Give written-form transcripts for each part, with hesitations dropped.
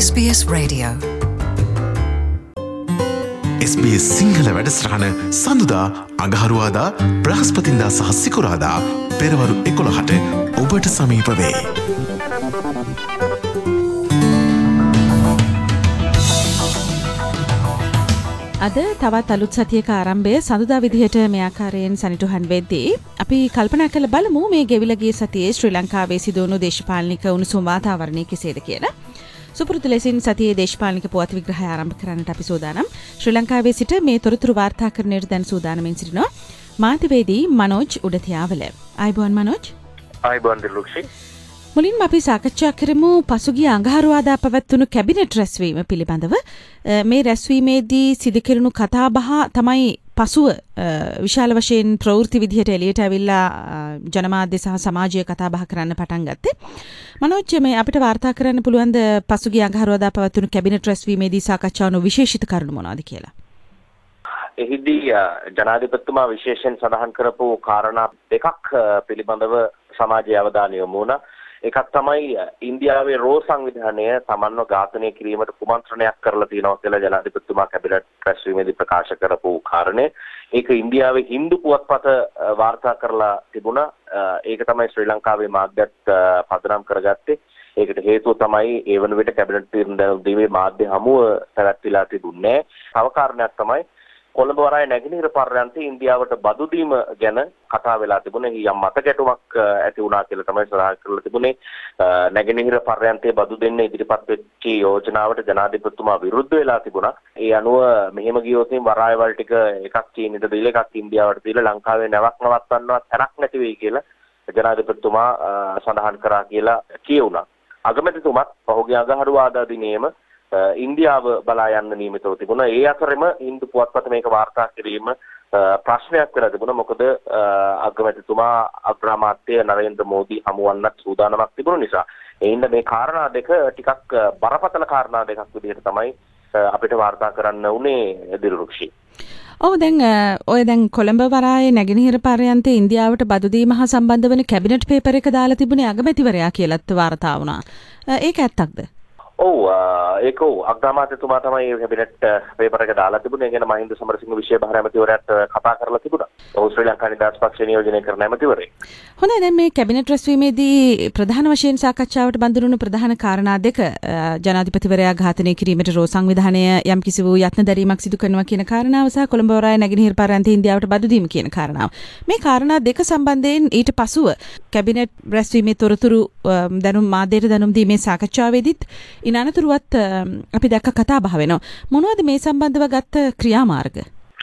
SBS Radio. SBS Sinhala වැඩසටහන සඳුදා අඟහරුවාදා බ්‍රහස්පතින්දා සහ සිකුරාදා පෙරවරු 11ට ඔබට සමීප වේ. අද තවත් අලුත් සතියක ආරම්භය සඳුදා විදිහට මේ ආකාරයෙන් සනිටුහන් වෙද්දී අපි කල්පනා කරලා බලමු මේ ගෙවිලා ගිය සතියේ ශ්‍රී ලංකාවේ සිදුවුණු දේශපාලනික උණුසුම් වාතාවරණය කෙසේද කියලා. සුපුරුදු ලෙසින් සතියේ දේශපාලනික පුවත් විග්‍රහය ආරම්භ කරන්නට අපි සූදානම්. ශ්‍රී ලංකාවේ සිට මේ තොරතුරු වාර්තා කරන්නට දැන් සූදානම්ෙන් සිටිනවා මාධ්‍යවේදී මනෝජ් උඩතියාවල. ආයිබෝන් මනෝජ්. ආයිබෝන් දිලුක්ෂි. මුලින්ම අපි සාකච්ඡා කරමු පසුගිය අඟහරුවාදා පැවැත්වුණු කැබිනට් රැස්වීම පිළිබඳව. මේ රැස්වීමේදී සිදු කෙරුණු කතාබහ තමයි පසුව විශාල වශයෙන් ප්‍රවෘත්ති විදිහට එළියට ඇවිල්ලා ජනමාධ්‍ය සහ සමාජය කතාබහ කරන්න පටන් ගත්තේ. මනෝජ් මේ අපිට වාර්තා කරන්න පුළුවන්ද පසුගිය අඟහරුවාදා පැවැත්වුණු කැබිනට් රැස්වීමේදී සාකච්ඡා වුණු විශේෂිත කරුණු මොනවද කියලා? එහිදී ජනාධිපතිතුමා විශේෂයෙන් සඳහන් කරපු කාරණා දෙකක් පිළිබඳව සමාජයේ අවධානය යොමු වුණා. එකක් තමයි ඉන්දියාවේ රෝ සංවිධානය තමන්ව ඝාතනය කිරීමට කුමන්ත්‍රණයක් කරලා තියෙනවා කියලා ජනාධිපතිතුමා කැබිනට් රැස්වීමේදී ප්‍රකාශ කරපු කාරණේ. ඒක ඉන්දියාවේ හින්දු පුවත්පත වාර්තා කරලා තිබුණා. ඒක තමයි ශ්‍රී ලංකාවේ මාධ්‍යත් පදනම් කරගත්තේ. ඒකට හේතුව තමයි ඒ වන විට කැබිනට් තීරණ දැනුම්දීමේ මාධ්‍ය හමුව පැවැත්විලා තිබුණේ. තව කාරණයක් තමයි කොළඹ වරාය නැගෙනහිර පර්යන්තයේ ඉන්දියාවට බදු දීම ගැන කතා වෙලා තිබුණේ. යම් මත ගැටුමක් ඇති වුණා කියලා තමයි සඳහන් කරලා තිබුණේ. නැගෙනහිර පර්යන්තයේ බදු දෙන්න ඉදිරිපත් වෙච්ච යෝජනාවට ජනාධිපතිතුමා විරුද්ධ වෙලා තිබුණා. ඒ අනුව මෙහෙම ගියොත් වරාය වල ටික එකක් චීනෙට දීලා එකක් ඉන්දියාවට දීලා ලංකාවේ නැවක් නවත්තන්නවත් තරක් නැති වෙයි කියලා ජනාධිපතිතුමා සඳහන් කරා කියලා කියුණා. අගමැතිතුමත් පහුගිය අඟහරුවාදා දිනේම ඉන්දියාව බලා යන්න නියමිතව තිබුණා. ඒ අතරෙම හින්දු පුවත්පත මේක වාර්තා කිරීම ප්‍රශ්නයක් වෙලා තිබුණා. මොකද අගමැතිතුමා අග්‍රාමාත්‍ය නරේන්ද්‍ර මෝදි හමුවන්නත් සූදානමක් තිබුණ නිසා. ඒ හින්දා මේ කාරණා දෙක ටිකක් බරපතල කාරණා දෙකක් විදිහට තමයි අපිට වාර්තා කරන්න උනේ දිරුක්ෂි. ඔව් දැන් කොළඹ වරායේ නැගෙනහිර පර්යන්තයේ ඉන්දියාවට බදු දීම හා සම්බන්ධ වෙන කැබිනට් පේපර් එක දාලා තිබුණේ අගමැතිවරයා කියලාත් වාර්තා වුණා. ඒක ඇත්තක්ද? ඔව් ඒක අග්‍රාමාත්‍යතුමා තමයි කැබිනට් පේපර් එක දාලා තිබුණේ. ඒ ගැන මහින්ද සමරසිංහ විශේෂ බාහිර ඇමතිවරයාට කතා කරලා තිබුණා. ඔහු ශ්‍රී ලංකා නිදහස් පක්ෂය නියෝජනය කරන ඇමතිවරයෙක්. හොඳයි, දැන් මේ කැබිනට් රැස්වීමේදී ප්‍රධාන වශයෙන් සාකච්ඡාවට බඳුනුණු ප්‍රධාන කාරණා දෙක ජනාධිපතිවරයා ඝාතනය කිරීමට රෝ සංවිධානය යම් කිසි වූ යත්න දැරීමක් සිදු කරනවා කියන කාරණාව සහ කොළඹ වරාය නැගෙනහිර පර්යන්තයේ ඉන්දියාවට බදු දීම කියන කාරණාව. මේ කාරණා දෙක සම්බන්ධයෙන් ඊට පසුව කැබිනට් රැස්වීමේ තොරතුරු දැනුම් මාධ්‍යයට දැනුම් දීමේ සාකච්ඡාවේදීත් අනතුරුවත් අපි දැක්ක කතා බහ වෙනවා. මොනවද මේ සම්බන්ධව ගත්ත ක්‍රියාමාර්ග?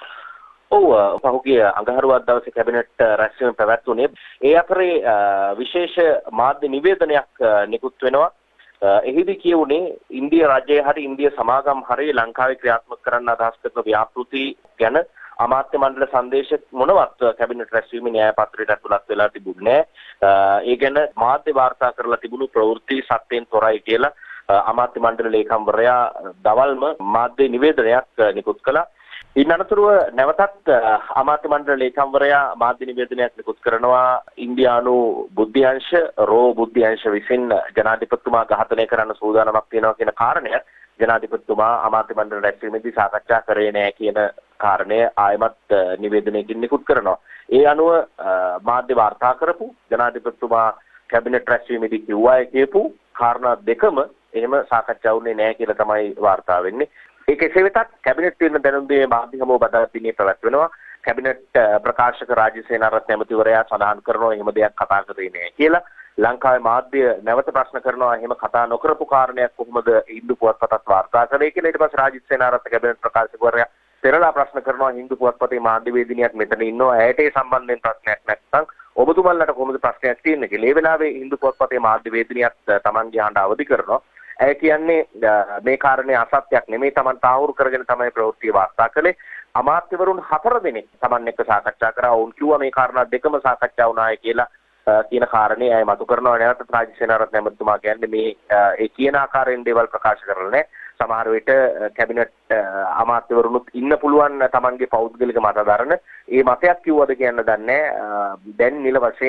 ඔව් පහුගිය අඟහරුවාදා දවසේ කැබිනට් රැස්වීම පැවැත්වුණේ. ඒ අතරේ විශේෂ මාධ්‍ය නිවේදනයක් නිකුත් වෙනවා. එහිදී කියුණේ ඉන්දියා රජය හරි ඉන්දියා සමාගම් හරි ලංකාවේ ක්‍රියාත්මක කරන්න අදහස් කරන ව්‍යාපෘති ගැන අමාත්‍ය මණ්ඩල සංදේශ මොනවත් කැබිනට් රැස්වීමේ න්‍යාය පත්‍රයට ඇතුළත් වෙලා තිබුණේ නැහැ. ඒ ගැන මාධ්‍ය වාර්තා කරලා තිබුණු ප්‍රවෘත්ති සත්‍යයෙන් තොරයි කියලා අමාත්‍ය මණ්ඩල ලේකම්වරයා දවල්ම මාධ්‍ය නිවේදනයක් නිකුත් කළා. ඉන් අනතුරුව නැවතත් අමාත්‍ය මණ්ඩල ලේකම්වරයා මාධ්‍ය නිවේදනයක් නිකුත් කරනවා. ඉන්දියානු බුද්ධ්‍යංශ රෝ බුද්ධ්‍යංශ විසින් ජනාධිපතිතුමා ඝාතනය කරන්න සූදානමක් තියෙනවා කියන කාරණය ජනාධිපතිතුමා අමාත්‍ය මණ්ඩල රැස්වීමේදී සාකච්ඡා කරේ නැහැ කියන කාරණය ආයමත් නිවේදනයකින් නිකුත් කරනවා. ඒ අනුව මාධ්‍ය වාර්තා කරපු ජනාධිපතිතුමා කැබිනට් රැස්වීමේදී කිව්වා කියපු කාරණා දෙකම එහෙම සාකච්ඡා වුණේ නැහැ කියලා තමයි වාර්තා වෙන්නේ. ඒක එසේ වෙතත් කැබිනට් තීරණ දැනුම්දීමේ මාධ්‍ය හමුව බදා දිනේ පැවැත්වෙනවා. කැබිනට් ප්‍රකාශක රාජ්‍ය සේනාරත්න ඇමතිවරයා සඳහන් කරනවා එහෙම දෙයක් කතා කරේ නැහැ කියලා. ලංකාවේ මාධ්‍ය නැවත ප්‍රශ්න කරනවා එහෙම කතා නොකරපු කාරණයක් කොහොමද හින්දු පුවත්පතත් වාර්තා කරේ කියලා. ඊට පස්සේ රාජ්‍ය සේනාරත්න කැබිනට් ප්‍රකාශකවරයා පෙරලා ප්‍රශ්න කරනවා හින්දු පුවත්පතේ මාධ්‍යවේදිනියක් මෙතන ඉන්නවා. ඇයට ඒ සම්බන්ධයෙන් ප්‍රශ්නයක් නැත්නම් ඔබතුමන්ලට කොහොමද ප්‍රශ්නයක් තියෙන්නේ කියලා. ඒ වෙලාවේ හින්දු පුවත්පතේ මාධ්‍යවේදිනියක් තමන්ගේ හඬ අවදි කරනවා. ඇය කියන්නේ මේ කාරණේ අසත්‍යක් නෙමෙයි, තමන් තාහුරු කරගෙන තමයි ප්‍රවෘත්තිය වාර්තා කළේ. අමාත්‍යවරුන් 4 දෙනෙක් තමන් එක්ක සාකච්ඡා කරා. ඔවුන් කිව්වා මේ කාරණා දෙකම සාකච්ඡා වුණාය කියලා කියන කාරණේ ඇය මතු කරනවා. නැවත රාජ්‍ය සේනාරත්න ඇමතිතුමා කියන්නේ මේ ඒ කියන ආකාරයෙන් දේවල් ප්‍රකාශ කරලා නැහැ. සමහර විට කැබිනට් අමාත්‍යවරුනුත් ඉන්න පුළුවන් තමන්ගේ පෞද්ගලික මතධාරණ. ඒ මතයක් කිව්වද කියන්න දන්නේ නැහැ. දැන් නිල වශයෙන්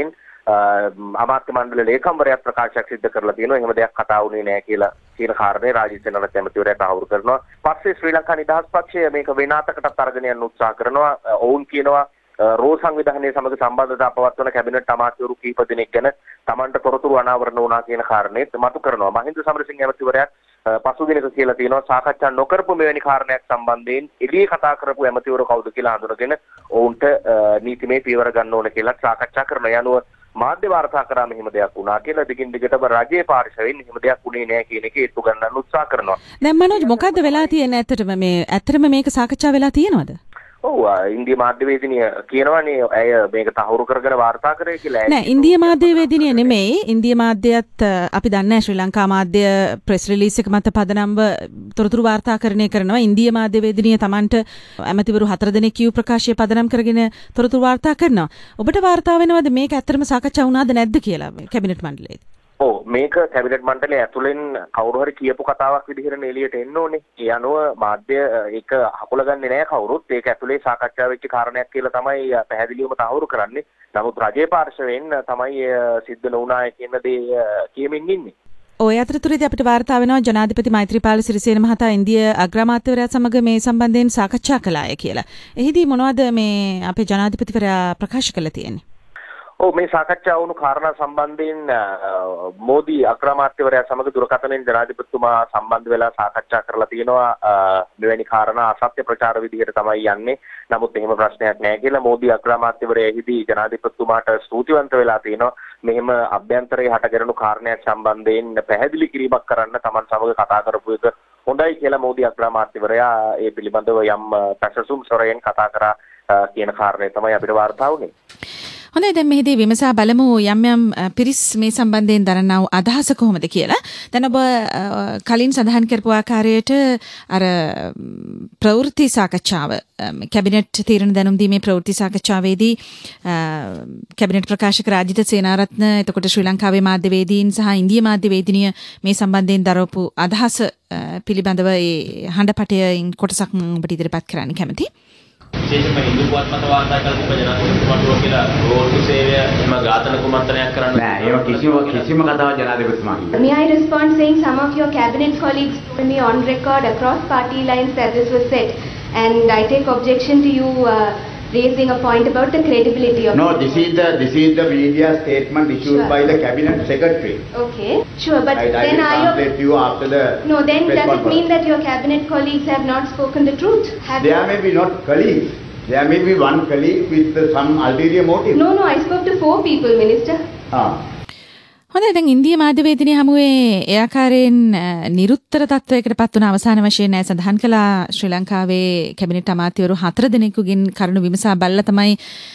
අමාත්‍ය මණ්ඩල ලේකම්වරයා ප්‍රකාශයක් සිදු කරලා තියෙනවා. එහෙම දෙයක් කතා වුණේ නැහැ කියලා කියන කාරණේ රාජීව සේනාරත්න ඇමතිවරයා තහවුරු කරනවා. පස්සේ ශ්‍රී ලංකා නිදහස් පක්ෂය මේක වෙනාතකටත් අරගෙන යන්න උත්සාහ කරනවා. ඔවුන් කියනවා රෝ සංවිධානයේ සමග සම්බන්ධතා පවත්වන කැබිනට් අමාත්‍යවරු කීප දෙනෙක් ගැන Tamanට තොරතුරු අනාවරණ වුණා කියන කාරණේත් මතු කරනවා. මහින්ද සමරසිංහ ඇමතිවරයා පසුදිනක කියලා තියෙනවා සාකච්ඡා නොකරපු මෙවැනි කාරණයක් සම්බන්ධයෙන් එළියේ කතා කරපු ඇමතිවරු කවුද කියලා හඳුනගෙන ඔවුන්ට නීතිමය පියවර ගන්න ඕන කියලා සාකච්ඡා කරන යනුව මාධ්‍ය වාර්තා කරා මෙහෙම දෙයක් වුණා කියලා දිගින් දිගටම රජයේ පාර්ශවයෙන් එහෙම දෙයක් වුණේ නැහැ කියන එක ඒත්තු ගන්නන්න උත්සාහ කරනවා. දැන් මනෝජ් මොකද්ද වෙලා තියෙන්නේ ඇත්තටම මේක සාකච්ඡා වෙලා තියෙනවද? ඔව් ඉන්දිය මාධ්‍යවේදිනිය කියනවානේ ඇය මේක තහවුරු කරගෙන වාර්තා කරේ කියලා. නෑ ඉන්දිය මාධ්‍යවේදිනිය නෙමෙයි. ඉන්දිය මාධ්‍යයත් අපි දන්නේ ශ්‍රී ලංකා මාධ්‍ය ප්‍රෙස් රිලීස් එක මත පදනම්ව තොරතුරු වාර්තාකරණය කරනවා. ඉන්දිය මාධ්‍යවේදිනිය Tamanට ඇමතිවරු 4 දෙනෙක් කියු ප්‍රකාශය පදනම් කරගෙන තොරතුරු වාර්තා කරනවා. ඔබට වාර්තා වෙනවද මේක ඇත්තටම සාකච්ඡා වුණාද නැද්ද කියලා මේ කැබිනට් මණ්ඩලයේදී? ඔව් මේක කැබිනට් මණ්ඩලය ඇතුලෙන් කවුරු හරි කියපු කතාවක් විදිහට එළියට එන්න ඕනේ. ඒ අනුව මාධ්‍ය ඒක හකුල ගන්නේ නැහැ කවුරුත්. ඒක ඇතුලේ සාකච්ඡා වෙච්ච කාරණයක් කියලා තමයි පැහැදිලිවම තහවුරු කරන්නේ. නමුත් රජයේ පාර්ශවයෙන් තමයි සිද්ධ නොවුණා කියන දේ කියමින් ඉන්නේ. ඔය අතරතුරේදී අපිට වාර්තා වෙනවා ජනාධිපති මෛත්‍රීපාල සිරිසේන මහතා ඉන්දිය අග්‍රාමාත්‍යවරයා සමග මේ සම්බන්ධයෙන් සාකච්ඡා කළාය කියලා. එහිදී මොනවද මේ අපේ ජනාධිපතිවරයා ප්‍රකාශ කළා තියෙන්නේ? ඔව් මේ සාකච්ඡා වුණු කාරණා සම්බන්ධයෙන් මෝදි අග්‍රාමාත්‍යවරයා සමග දුරකථනයෙන් ජනාධිපතිතුමා සම්බන්ධ වෙලා සාකච්ඡා කරලා තියෙනවා. මෙවැනි කාරණා අසත්‍ය ප්‍රචාර විදිහට තමයි යන්නේ. නමුත් එහෙම ප්‍රශ්නයක් නැහැ කියලා මෝදි අග්‍රාමාත්‍යවරයා එහිදී ජනාධිපතිතුමාට ස්තුතිවන්ත වෙලා තියෙනවා. මෙහෙම අභ්‍යන්තරයේ හටගැරුණු කාරණයක් සම්බන්ධයෙන් පැහැදිලි කිරීමක් කරන්න Taman සමග කතා කරපු එක හොඳයි කියලා මෝදි අග්‍රාමාත්‍යවරයා ඒ පිළිබඳව යම් පැසසුම් සොරයෙන් කතා කරා කියන කාරණේ තමයි අපිට වාර්තා වුණේ. හොඳයි දැන් මෙහිදී විමසා බලමු යම් පිරිස් මේ සම්බන්ධයෙන් දරනා වූ අදහස කොහොමද කියලා. දැන් ඔබ කලින් සඳහන් කරපු ආකාරයට අර ප්‍රවෘත්ති සාකච්ඡාව කැබිනට් තීරණ දැනුම් දීමේ ප්‍රවෘත්ති සාකච්ඡාවේදී කැබිනට් ප්‍රකාශක රාජිත සේනාරත්න එතකොට ශ්‍රී ලංකාවේ මාධ්‍යවේදීන් සහ ඉන්දිය මාධ්‍යවේදිනිය මේ සම්බන්ධයෙන් දරවපු අදහස පිළිබඳව ඒ හඬපටයෙන් කොටසක් ඔබට ඉදිරිපත් කරන්න කැමතියි. විශේෂයෙන්ම හින්දු පුවත්පත වාර්තා කරපු ජනාධිපතිතුමාට කියලා රෝඩ් සේවය එම ඝාතන කුමන්ත්‍රණයක් කරන්න නෑ ඒක කිසිම කතාවක් ජනාධිපතිතුමා කිව්වා. May I respond saying some of your cabinet colleagues told me on record across party lines that this was said, and I take objection to you raising a point about the credibility of. No, this is the media statement issued Sure. by the cabinet secretary. Okay, sure, but I then will are translate to you after the. No, then press does it conference. mean that your cabinet colleagues have not spoken the truth? Have There may be not colleagues. There may be one colleague with some ulterior motive. No, I spoke to 4 people, Minister. හොඳයි දැන් ඉන්දිය මාධ්‍යවේදිනිය හමුවේ ඒ ආකාරයෙන් නිරුත්තර තත්වයකට පත් වුණ අවසාන වශයෙන් ඇය සඳහන් කළා ශ්‍රී ලංකාවේ කැබිනට් අමාත්‍යවරු 4 දෙනෙකුගෙන් කරුණු විමසා බලලා තමයි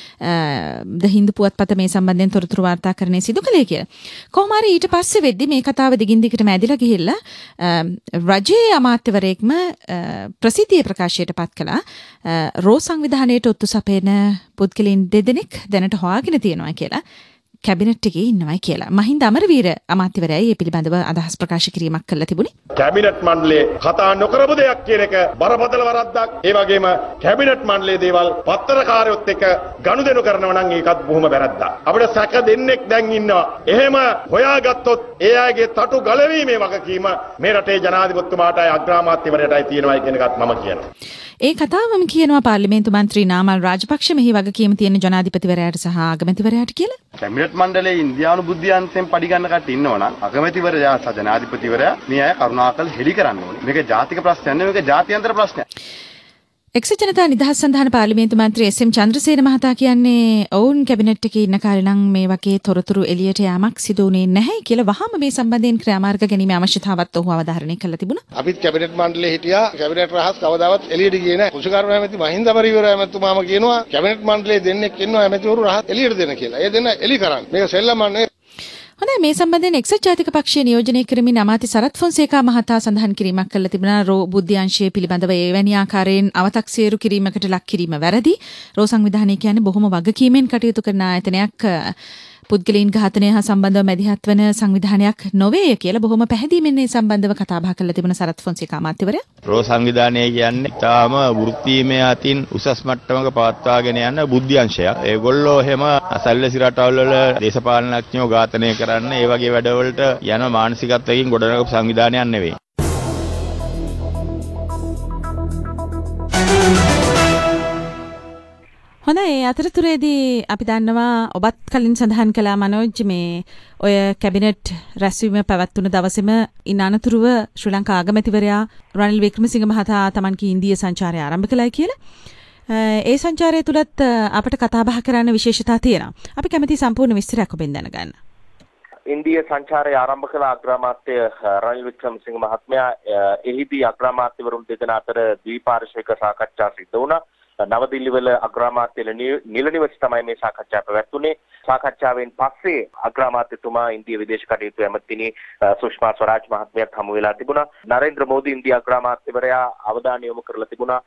ද හින්දු පුවත්පත මේ සම්බන්ධයෙන් තොරතුරු වාර්තාකරණය සිදු කළේ කියලා. කොහොම හරි ඊට පස්සේ වෙද්දි මේ කතාව දිගින් දිගටම ඇදිලා ගිහිල්ලා රජයේ අමාත්‍යවරයෙක්ම ප්‍රසිද්ධිය ප්‍රකාශයට පත් කළා රෝ සංවිධානයට ඔත්තු සපයන පුද්ගලයන් 2 දෙනෙක් දැනට හොයාගෙන තියෙනවා කියලා. කැබිනට් එකේ ඉන්නවයි කියලා. මහින්ද අමරවීර අමාත්‍යවරයයි මේ පිළිබඳව අදහස් ප්‍රකාශ කිරීමක් කළා තිබුණේ. කැබිනට් මණ්ඩලයේ කතා නොකරපු දෙයක් කියන එක බරපතල වරද්දක්. ඒ වගේම කැබිනට් මණ්ඩලයේ දේවල් පත්තරකාරයොත් එක්ක ගනුදෙනු කරනවා නම් ඒකත් බොහොම වැරද්දක්. අපිට සැක දෙන්නෙක් දැන් ඉන්නවා. එහෙම හොයාගත්තොත් ඒ අයගේ තටු ගලවීමේ වගකීම මේ රටේ ජනාධිපතිතුමාටයි අග්‍රාමාත්‍යවරයටයි තියෙනවා කියන එකත් මම කියනවා. ඒ කතාවම කියනවා පාර්ලිමේන්තු මන්ත්‍රී නාමල් රාජපක්ෂ මෙහි වගකීම තියෙන ජනාධිපතිවරයාට සහ අගමැතිවරයාට කියලා. කැබිනට් මණ්ඩලයේ ඉන්දියානු බුද්ධියන්තෙන් පඩි ගන්න කට ඉන්නවනම් අගමැතිවරයා සහ ජනාධිපතිවරයා මේ අය කරුණාකර හෙළි කරන්න ඕනේ. මේක ජාතික ප්‍රශ්නයක් නෙවෙයි මේක ජාත්‍යන්තර ප්‍රශ්නයක්. එක්සත් ජනතා නිදහස් සන්ධාන පාර්ලිමේන්තු මන්ත්‍රී එස්.එම්. චන්ද්‍රසේන මහතා කියන්නේ ඔවුන් කැබිනට් එකේ ඉන්න කාලේ නම් මේ වගේ තොරතුරු එළියට යාමක් සිදු වුණේ නැහැ කියලා වහාම මේ සම්බන්ධයෙන් ක්‍රියාමාර්ග ගැනීමේ අවශ්‍යතාවත් ඔහු අවධාරණය කළා තිබුණා. අපිත් කැබිනට් මණ්ඩලයේ හිටියා. කැබිනට් රහස් කවදාවත් එළියට ගියේ නැහැ. කුෂිකාරු ඇමති මහින්ද අමරවීර ඇමතුමාම කියනවා කැබිනට් මණ්ඩලයේ දෙන්නෙක් ඉන්නවා ඇමතිවරු රහස් එළියට දෙන්න කියලා. ඒ දෙන්න එළි කරන්නේ. මේක සෙල්ලමක් නෙවෙයි. හොඳයි මේ සම්බන්ධයෙන් එක්සත් ජාතික පක්ෂය නියෝජනය කරමින් අමාත්‍ය සරත් ෆොන්සේකා මහතා සඳහන් කිරීමක් කළා තිබුණා රෝ බුද්ධ්‍යංශයේ පිළිබඳව එවැනි ආකාරයෙන් අව탁සියරු කිරීමකට ලක් කිරීම වැරදි. රෝ සංවිධානය කියන්නේ බොහොම වගකීමෙන් කටයුතු කරන ආයතනයක්. පුද්ගලයන් ඝාතනය හා සම්බන්ධව මැදිහත් වන සංවිධානයක් නොවේ කියලා බොහොම පැහැදිලිව මේ සම්බන්ධව කතා බහ කරලා තිබුණ සරත් ෆොන්සේකා අමාත්‍යවරයා. රෝ සංවිධානය කියන්නේ තාම වෘත්තීමය අතින් උසස් මට්ටමක පවත්වාගෙන යන බුද්ධි අංශයක්. ඒගොල්ලෝ එහෙම සල්ලි රටවල් වල දේශපාලනඥයෝ ඝාතනය කරන්න ඒ වගේ වැඩවලට යන මානසිකත්වයකින් ගොඩනගපු සංවිධානයක් නෙවෙයි. හොඳයි ඒ අතරතුරේදී අපි දන්නවා ඔබත් කලින් සඳහන් කළා මනෝජ් මේ ඔය කැබිනට් රැස්වීම පැවැත්වුණු දවසේම ඉන් අනතුරුව ශ්‍රී ලංකා අගමැතිවරයා රනිල් වික්‍රමසිංහ මහතා තමන්ගේ ඉන්දිය සංචාරය ආරම්භ කළයි කියලා. ඒ සංචාරය තුලත් අපිට කතා බහ කරන්න විශේෂතා තියෙනවා. අපි කැමති සම්පූර්ණ විස්තරයක් ඔබෙන් දැනගන්න. ඉන්දිය සංචාරය ආරම්භ කළ අග්‍රාමාත්‍ය රනිල් වික්‍රමසිංහ මහත්මයා එහිදී අග්‍රාමාත්‍යවරුන් දෙදෙනා අතර ද්විපාර්ශ්වික සාකච්ඡා සිදු වුණා. නවදිල්ලි වල අග්‍රාමාත්‍ය නිල නිවස තමයි මේ සාකච්ඡාව පැවැත්වුණේ. සාකච්ඡාවෙන් පස්සේ අග්‍රාමාත්‍යතුමා ඉන්දිය විදේශ කටයුතු ඇමතිනි සුෂ්මා ස්වරාජ් මහත්මියත් හමු වෙලා තිබුණා. නරේන්ද්‍ර මෝදි ඉන්දිය අග්‍රාමාත්‍යවරයා අවධානය යොමු කරලා තිබුණා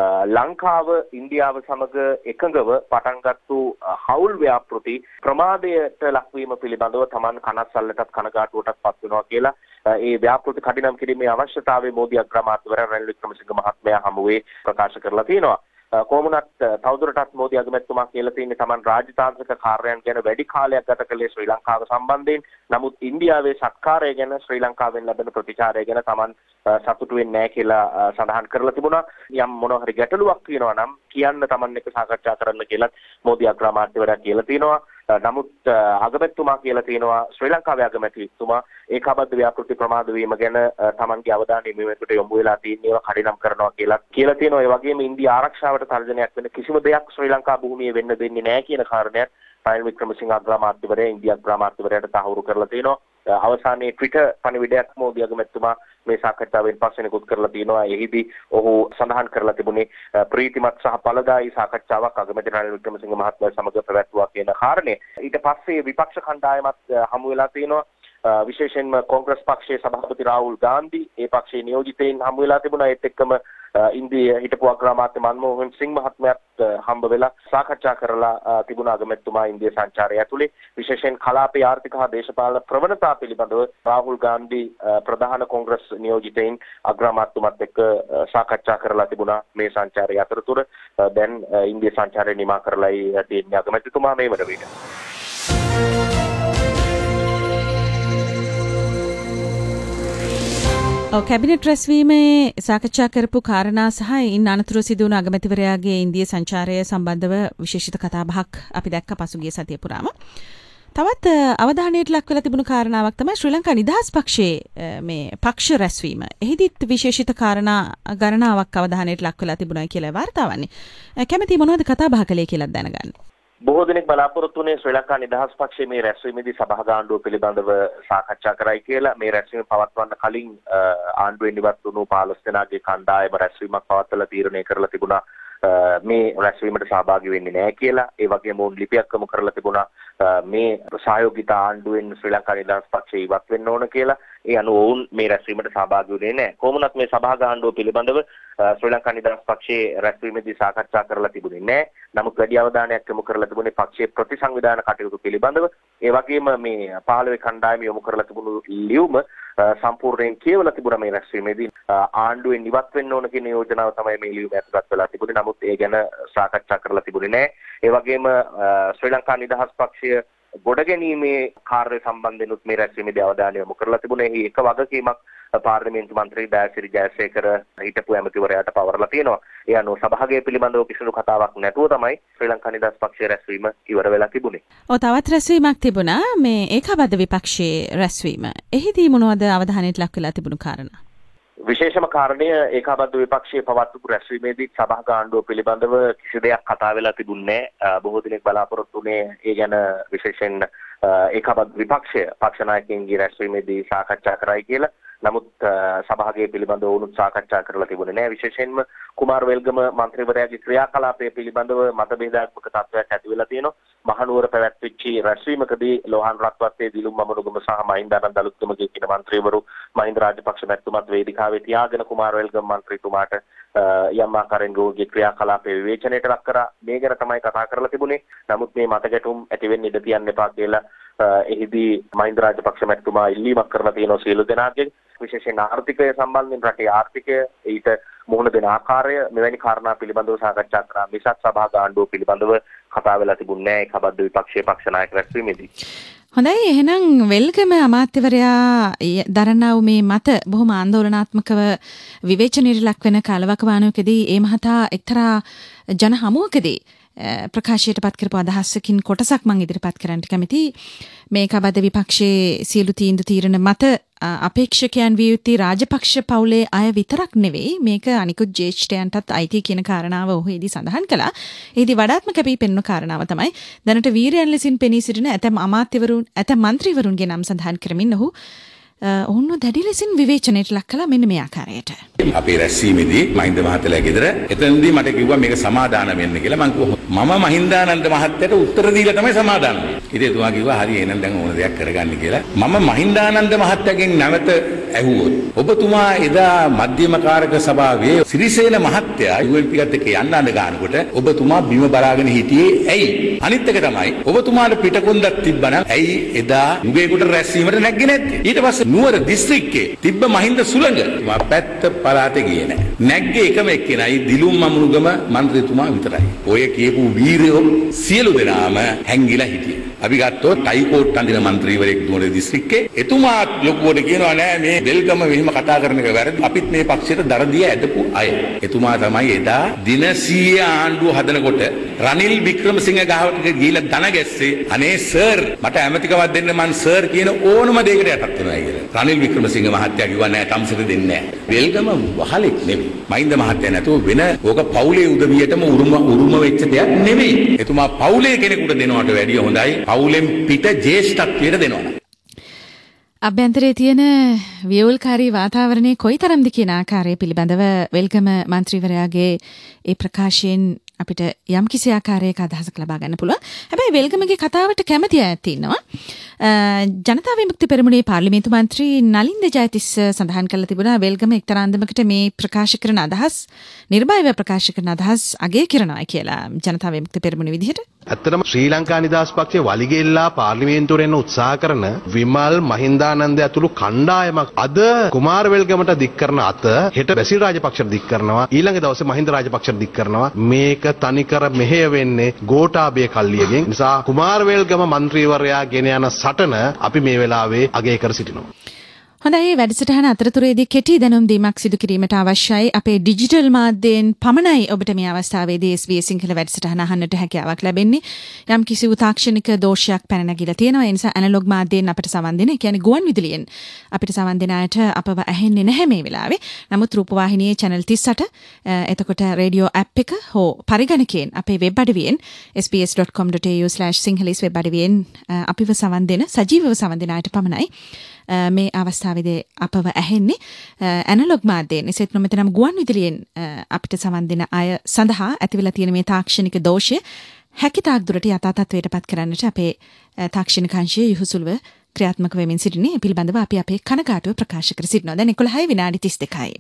ලංකාව ඉන්දියාව සමග එකඟව පටන්ගත්තු හවුල් ව්‍යාපෘති ප්‍රමාදයට ලක්වීම පිළිබඳව Taman කනස්සල්ලටත් කනගාටුවටත් පත් වෙනවා කියලා ඒ ව්‍යාපෘති කඩිනම් කිරීමේ අවශ්‍යතාවය මෝදි අග්‍රාමාත්‍යවරයා රනිල් වික්‍රමසිංහ මහත්මයා හමුවේ ප්‍රකාශ කරලා තියෙනවා. කොමුණත් තවදුරටත් මෝදි අගමැතිතුමා කියලා තියෙන්නේ Taman රාජ්‍යතාන්ත්‍රික කාර්යයන් ගැන වැඩි කාලයක් ගත කළේ ශ්‍රී ලංකාව සම්බන්ධයෙන්. නමුත් ඉන්දියාවේ සත්කාරය ගැන ශ්‍රී ලංකාවෙන් ලැබෙන ප්‍රතිචාරය ගැන Taman සතුටු වෙන්නේ නැහැ කියලා සඳහන් කරලා තිබුණා. යම් මොනවා හරි ගැටලුවක් තියෙනවා නම් කියන්න Taman එක්ක සාකච්ඡා කරන්න කියලා මෝදි අග්‍රාමාත්‍යවරයා කියලා තියෙනවා. නමුත් අගමැතිතුමා කියලා තියෙනවා ශ්‍රී ලංකාවේ අගමැතිතුමා ඒකාබද්ධ ව්‍යාපෘති ප්‍රමාද වීම ගැන Tamanගේ අවධානය මෙවට යොමු වෙලා තියෙන ඒවා කඩිනම් කරනවා කියලා තියෙනවා. ඒ වගේම ඉන්දියා ආරක්ෂාවට තර්ජනයක් වෙන කිසිම දෙයක් ශ්‍රී ලංකා භූමියේ වෙන්න දෙන්නේ නැහැ කියන කාරණයක් රනිල් වික්‍රමසිංහ අග්‍රාමාත්‍යවරයා ඉන්දියා අග්‍රාමාත්‍යවරයාට තහවුරු කරලා තියෙනවා. අවසානයේ ට්විටර් පණිවිඩයක් මෝදි අගමැතිතුමා මේ සාකච්ඡාවෙන් පස්සේ නිකුත් කරලා තියෙනවා. එහිදී ඔහු සඳහන් කරලා තිබුණේ ප්‍රීතිමත් සහ ඵලදායී සාකච්ඡාවක් අගමැති රනිල් වික්‍රමසිංහ මහත්මයා සමග පැවැත්වුවා කියන කාරණය. ඊට පස්සේ විපක්ෂ කණ්ඩායමත් හමු වෙලා තියෙනවා. විශේෂයෙන්ම කොංග්‍රස් පක්ෂයේ සභාපති රාහුල් ගාන්ධි ඒ පක්ෂයේ නියෝජිතයින් හමු වෙලා තිබුණා. ඒත් එක්කම ඉන්දිය හිටපු අග්‍රාමාත්‍ය මන්මෝහන් සිංහ මහත්මයාත් හම්බ වෙලා සාකච්ඡා කරලා තිබුණ අගමැතිතුමා ඉන්දිය සංචාරය ඇතුලේ විශේෂයෙන් කලාපයේ ආර්ථික හා දේශපාලන ප්‍රවණතා පිළිබඳව රාහුල් ගාන්ධි ප්‍රධාන කොංග්‍රස් නියෝජිතයින් අග්‍රාමාත්‍යතුමත් එක්ක සාකච්ඡා කරලා තිබුණා. මේ සංචාරය අතරතුර දැන් ඉන්දිය සංචාරය නිමා කරලායි තියෙන්නේ අගමැතිතුමා මේ වන විට. කැබිනට් රැස්වීමේ සාකච්ඡා කරපු කාරණා සහ ඉන් අනතුරු සිදු වුණු අගමැතිවරයාගේ ඉන්දිය සංචාරය සම්බන්ධව විශේෂිත කතාබහක් අපි දැක්ක පසුගිය සතිය පුරාම. තවත් අවධානයට ලක් වෙලා තිබුණු කාරණාවක් තමයි ශ්‍රී ලංකා නිදහස් පක්ෂයේ මේ පක්ෂ රැස්වීම. එහිදීත් විශේෂිත කාරණා ගණනාවක් අවධානයට ලක් වෙලා තිබුණා කියලා වාර්තා වන්නේ. කැමති මොනවද කතා බහ කළේ කියලා දැනගන්න. බොහෝ දෙනෙක් බලාපොරොත්තු වුණේ ශ්‍රී ලංකා නිදහස් පක්ෂයේ මේ රැස්වීමේදී සභා ආණ්ඩුව පිළිබඳව සාකච්ඡා කරයි කියලා. මේ රැස්වීම පවත්වන්න කලින් ආණ්ඩුවෙන් ඉවත් වුණු 15 දෙනාගේ කණ්ඩායම රැස්වීමක් පවත්වලා තීරණය කරලා තිබුණා මේ රැස්වීමට සහභාගී වෙන්නේ නැහැ කියලා. ඒ වගේම වුන් ලිපියක්ම කරලා තිබුණා මේ සහයෝගිත ආණ්ඩුවෙන් ශ්‍රී ලංකා නිදහස් පක්ෂය ඉවත් වෙන්න ඕන කියලා. ඒ අනුව වුන් මේ රැස්වීමට සහභාගී වුණේ නැහැ. කොහොමවත් මේ සභා ආණ්ඩුව පිළිබඳව ශ්‍රී ලංකා නිදහස් පක්ෂයේ රැස්වීමේදී සාකච්ඡා කරලා තිබුණේ නැහැ. නමුත් වැඩි අවධානයක් යොමු කරලා තිබුණේ පක්ෂයේ ප්‍රතිසංවිධාන කටයුතු පිළිබඳව. ඒ වගේම මේ 15 කණ්ඩායම යොමු කරලා තිබුණු ලියුම සම්පූර්ණයෙන් කියවලා තිබුණා මේ රැස්වීමේදී. ආණ්ඩුවෙන් ඉවත් වෙන්න ඕන කියන යෝජනාව තමයි මේ ලියුම ඇතුළත් වෙලා තිබුණේ. නමුත් ඒ ගැන සාකච්ඡා කරලා තිබුණේ නැහැ. ඒ වගේම ශ්‍රී ලංකා නිදහස් පක්ෂය ගොඩ ගැනීමේ කාර්ය සම්බන්ධෙනුත් මේ රැස්වීමේදී අවධානය යොමු කරලා තිබුණේ. එහි එක වගකීමක් පාර්ලිමේන්තු මන්ත්‍රී දයාසිරි ජයසේකර හිටපු ඇමතිවරයාට පවරලා තියෙනවා. ඒ අනුව සභාගය පිළිබඳව කිසිදු කතාවක් නැතුව තමයි ශ්‍රී ලංකා නිදහස් පක්ෂයේ රැස්වීම ඉවර වෙලා තිබුණේ. තවත් රැස්වීමක් තිබුණා මේ ඒකාබද්ධ විපක්ෂයේ රැස්වීම. එහිදී මොනවද අවධානයට ලක් වෙලා තිබුණු කාරණා? විශේෂම කාරණය ඒකාබද්ධ විපක්ෂයේ පවත්වපු රැස්වීමේදී සභා ආණ්ඩුව පිළිබඳව කිසි දෙයක් කතා වෙලා තිබුණේ නැහැ. බොහෝ දෙනෙක් බලාපොරොත්තු වුණේ ඒ ගැන විශේෂයෙන් ඒකාබද්ධ විපක්ෂය පක්ෂ නායකයින්ගේ රැස්වීමේදී සාකච්ඡා කරයි කියලා. නමුත් සභාවේ පිළිබඳව වුණත් සාකච්ඡා කරලා තිබුණේ නැහැ. විශේෂයෙන්ම කුමාර වෙල්ගම මන්ත්‍රීවරයාගේ ක්‍රියාකලාපය පිළිබඳව මතභේදාත්මක තත්ත්වයක් ඇති වෙලා තියෙනවා. මහනුවර පැවැත්විච්ච රැස්වීමකදී ලෝහන් රත්වත්තේ දිලුම් මමනුගම සහ මහින්දානන්ද අලුත්ගමගේ කියන මන්ත්‍රීවරු මහින්ද රාජපක්ෂ මැතිතුමත් වේදිකාවේ තියාගෙන කුමාර වෙල්ගම මන්ත්‍රීතුමාට යම් ආකාරයෙන් ගෝගේ ක්‍රියාකලාපයේ විවේචනයට ලක් කරා. මේ ගැන තමයි කතා කරලා තිබුණේ. නමුත් මේ මතගැටුම් ඇති වෙන්න ඉඩ තියන්න එපා කියලා එහිදී මහින්ද රාජපක්ෂ මැතිතුමා ඉල්ලීමක් කරලා තියෙනවා සියලු දෙනාගෙන්. විශේෂයෙන් ආර්ථිකය සම්බන්ධයෙන් රටේ ආර්ථිකය ඊට මුහුණ දෙන ආකාරය මෙවැනි කාරණා පිළිබඳව සාකච්ඡා කරා. මිසක් සභා ගාණ්ඩුව පිළිබඳව කතා වෙලා තිබුණේ නැහැ ඒකබද්ධ විපක්ෂයේ පක්ෂ නායක රැස්වීමේදී. හොඳයි, එහෙනම් වෙල්ගම අමාත්‍යවරයා දරනා වූ මේ මත බොහොම ආందోලනාත්මකව විවේචනයට ලක් වෙන කාලවකවානුවකදී ඒ මහතා එක්තරා ජන හමුවකදී ප්‍රකාශයට පත් කරපු අදහසකින් කොටසක් මම ඉදිරිපත් කරන්න කැමතියි. මේක අබද විපක්ෂයේ සියලු තීරණ මත අපේක්ෂකයන් විය යුත්තේ රාජපක්ෂ පවුලේ අය විතරක් නෙවෙයි, මේක අනිකුත් ජ්‍යෙෂ්ඨයන්ටත් අයිති කියන කාරණාව ඔහුෙහිදී සඳහන් කළා. එහිදී වඩාත්ම කැපී පෙනුණු කාරණාව තමයි දැනට වීරයන් ලෙසින් පෙනී සිටින ඇතැම් අමාත්‍යවරුන් ඇතැම් මන්ත්‍රීවරුන්ගේ නම් සඳහන් කරමින් ඔවුන්ව දැඩි ලෙසින් විවේචනයට ලක් කළා මෙන්න මේ ආකාරයට. අපේ රැස්වීමේදී මහින්ද මහත්තයාලා ගෙදර එතනදී මට කිව්වා මේක සමාදාන වෙන්න කියලා. මං කිව්වා මම මහින්දානන්ද මහත්තයාට උත්තර දීලා තමයි සමාදාන වෙන්නේ. ඉතින් එතුමා කිව්වා හරි එහෙනම් දැන් ඕන දෙයක් කරගන්න කියලා. මම මහින්දානන්ද මහත්තයාගෙන් නැවත ඇහුවොත් ඔබතුමා එදා මධ්‍යම කාරක සභාවේ සිරිසේන මහත්තයා UNP එකත් එක්ක යන්න අඬ ගන්නකොට ඔබතුමා බිම බලාගෙන හිටියේ ඇයි? අනිත් එක තමයි ඔබතුමාට පිටකොන්දක් තිබ්බනම් ඇයි එදා නුගේකට රැස්වීමට නැග්ගේ නැත්තේ? ඊට පස්සේ නුවර දිස්ත්‍රික්කයේ තිබ්බ මහින්ද සුළඟ මම පැත්ත පළාතේ ගියේ නැහැ. නැග්ගේ එකම එක්කෙනයි දිලුම් මමුණුගම මන්ත්‍රීතුමා විතරයි. ඔය කියපු වීරයෝ සියලු දෙනාම හැංගිලා හිටියේ. අපි ගත්තොත් හයිකෝට් අඳින මන්ත්‍රීවරයෙක් නුවර දිස්ත්‍රික්කේ එතුමා ලොකුවට කියනවා නෑ මේ වෙල්ගම මෙහිම කතා කරන එක වැරදි. අපිත් මේ පක්ෂයට දරදිය ඇදපු අය. එතුමා තමයි එදා දින 100 ආණ්ඩුව හදනකොට රනිල් වික්‍රමසිංහ ගාවට ගිහිල්ලා දන ගැස්සේ අනේ සර් මට ඇමතිකමක් දෙන්න මං සර් කියන ඕනම දෙයකට යටත් වෙනවා කියලා. රනිල් වික්‍රමසිංහ මහත්තයා කිව්වා නෑ තම්සර දෙන්නේ නෑ. වෙල්ගම වහලෙක් නෙමෙයි. මහින්ද මහත්තයා නැතුව වෙන ඕක පවුලේ උදවියටම උරුම වෙච්ච දෙයක් නෙමෙයි. එතුමා පවුලේ කෙනෙකුට දෙනවට වැඩිය හොඳයි පවුලෙන් පිට ජ්‍යෙෂ්ඨත්වයට දෙනවා. අභ්‍යන්තරයේ තියෙන වියවුල්කාරී වාතාවරණය කොයිතරම්ද කියන ආකාරය පිළිබඳව වෙල්ගම මන්ත්‍රීවරයාගේ ඒ ප්‍රකාශයෙන් අපිට යම් කිසි ආකාරයක අදහසක් ලබා ගන්න පුළුවන්. හැබැයි වෙල්ගමගේ කතාවට කැමති අයත් ඉන්නවා. ජනතා විමුක්ති පෙරමුණේ පාර්ලිමේන්තු මන්ත්‍රී නලින්ද ජයතිස්ස සඳහන් කළ තිබුණා වෙල්ගම එක්තරා අන්දමකට මේ ප්‍රකාශ කරන අදහස් නිර්භයව ප්‍රකාශ කරන අදහස් අගය කරනවා කියලා ජනතා විමුක්ති පෙරමුණේ විදිහට. ඇත්තටම ශ්‍රී ලංකා නිදහස් පක්ෂයේ වලිගෙල්ලා පාර්ලිමේන්තුවට එන්න උත්සාහ කරන විමල් මහින්දානන්ද ඇතුළු කණ්ඩායමක් අද කුමාර වෙල්ගමට දික් කරන අත හෙට බැසිල් රාජපක්ෂට දික් කරනවා ඊළඟ දවසේ මහින්ද රාජපක්ෂට දික් කරනවා. මේක තනිකර මෙහෙය වෙන්නේ ගෝඨාභය කල්ලියගෙන්. නිසා කුමාර වෙල්ගම මන්ත්‍රීවරයා ගෙන යන සටන අපි මේ වෙලාවේ අගය කර සිටිනවා. හොඳයි, වැඩසටහන අතරතුරේදී කෙටි දැනුම් දීමක් සිදු කිරීමට අවශ්‍යයි. අපේ ඩිජිටල් මාධ්‍යයෙන් පමණයි ඔබට මේ අවස්ථාවේදී SBS සිංහල වැඩසටහන අහන්නට හැකියාවක් ලැබෙන්නේ. යම් කිසි තාක්ෂණික දෝෂයක් පැන නැගිලා තියෙනවා. ඒ නිසා ඇනලොග් මාධ්‍යයෙන් අපිට සවන් දෙන, කියන්නේ ගුවන් විදුලියෙන් අපිට සවන් දෙන අයට අපව ඇහෙන්නේ නැහැ මේ වෙලාවේ. නමුත් රූපවාහිනියේ channel 38 එතකොට රේඩියෝ ඇප් එක හෝ පරිගණකයෙන් අපේ වෙබ් අඩවියෙන් sbs.com.au/sinhalese වෙබ් අඩවියෙන් අපිව සවන් දෙන, සජීවව සවන් දෙන අයට පමණයි මේ අවස්ථාවේදී අපව ඇහෙන්නේ. ඇනලොග් මාධ්‍යයෙන් එසේත් නොමැතිනම් ගුවන් විදුලියෙන් අපිට සවන් දෙන අය සඳහා ඇතිවලා තියෙන මේ තාක්ෂණික දෝෂය හැකිතාක් දුරට යථා තත්ත්වයට පත් කරන්නට අපේ තාක්ෂණික අංශය යහුසුලුව ක්‍රියාත්මක වෙමින් සිටිනේ. පිළිබඳව අපි අපේ කනගාටුව ප්‍රකාශ කර සිටිනවා. දැන් 11 විනාඩි 32යි.